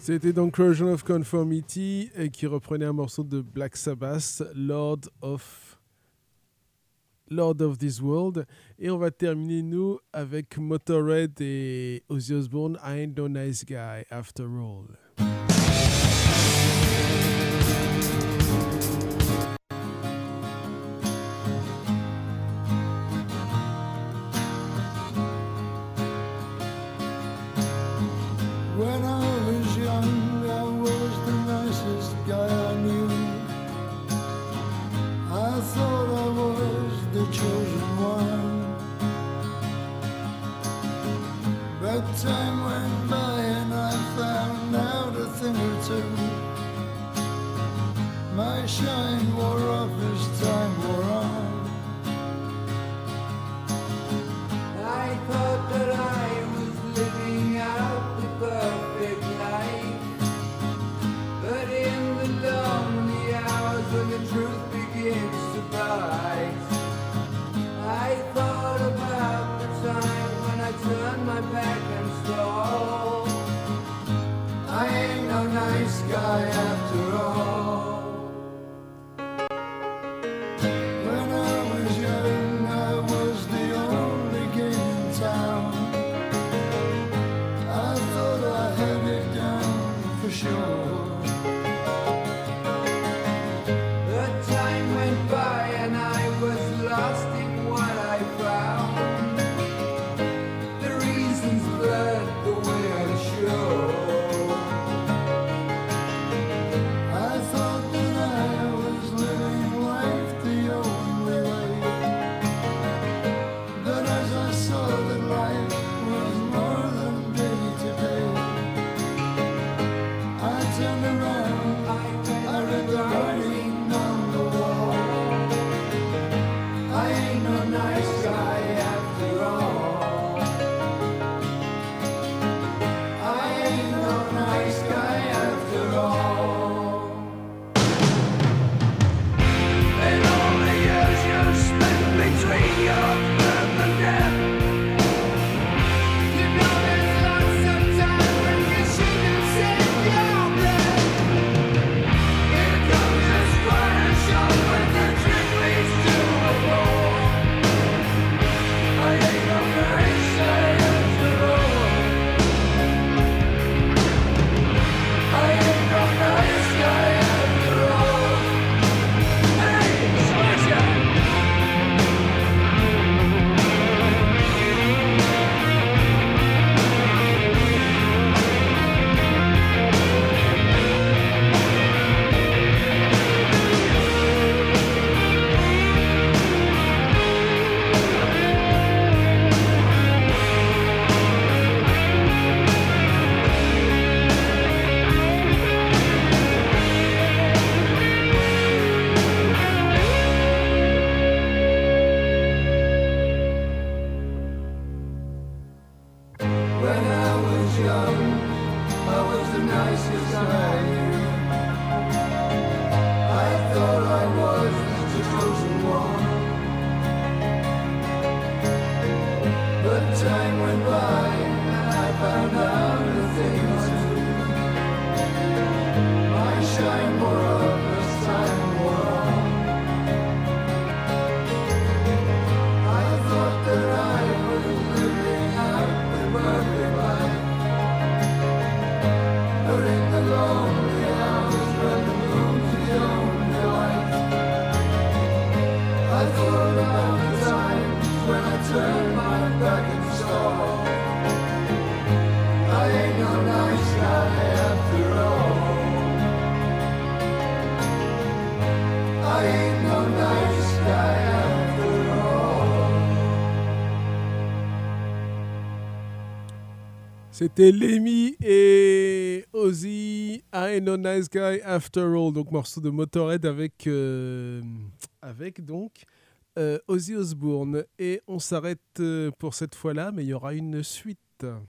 C'était donc Corrosion of Conformity et qui reprenait un morceau de Black Sabbath, Lord of Lord of this World. Et on va terminer nous avec Motorhead et Ozzy Osbourne, I Ain't No Nice Guy After All. When I was young, I was the nicest guy I knew. I thought I was the chosen one. But time went by and I found out a thing or two. My shine wore off as time wore on. I thought that I was living out the perfect life, but in the lonely hours when the truth begins to bite, I thought about the time when I turned my back and stole. I ain't no nice guy after all. When I was young, I was the only game in town. I thought I had it down for sure. But time went by and I was lost in what I found. The reasons blurred the way I show. I thought that I was living life the only way. But as I saw that life was more than day to day, I turned around, I read the writing on the wall. I ain't no nice guy after all. I ain't no nice guy after all. And all the years you spent between your birth and death, you know there's lots of time when you should have saved your breath. Here comes a square shot when the trick leads to a ball. I ain't no nice guy after all. I ain't no nice guy after all. Hey, Swisher! When I was young, I was the nicest guy I knew. I thought I was the chosen one. But time went by and I found out a thing or two. My shine wore up as time wore on. I thought that I was living out the perfect life, but in the lonely hours when the moon's the only light, I thought about the times when I turned my back and saw I ain't no nice guy after all. I ain't no nice guy after all. C'était Lemmy et Ozzy, I Ain't No Nice Guy After All, donc morceau de Motorhead avec, euh, avec donc euh, Ozzy Osbourne. Et on s'arrête euh, pour cette fois-là, mais il y aura une suite.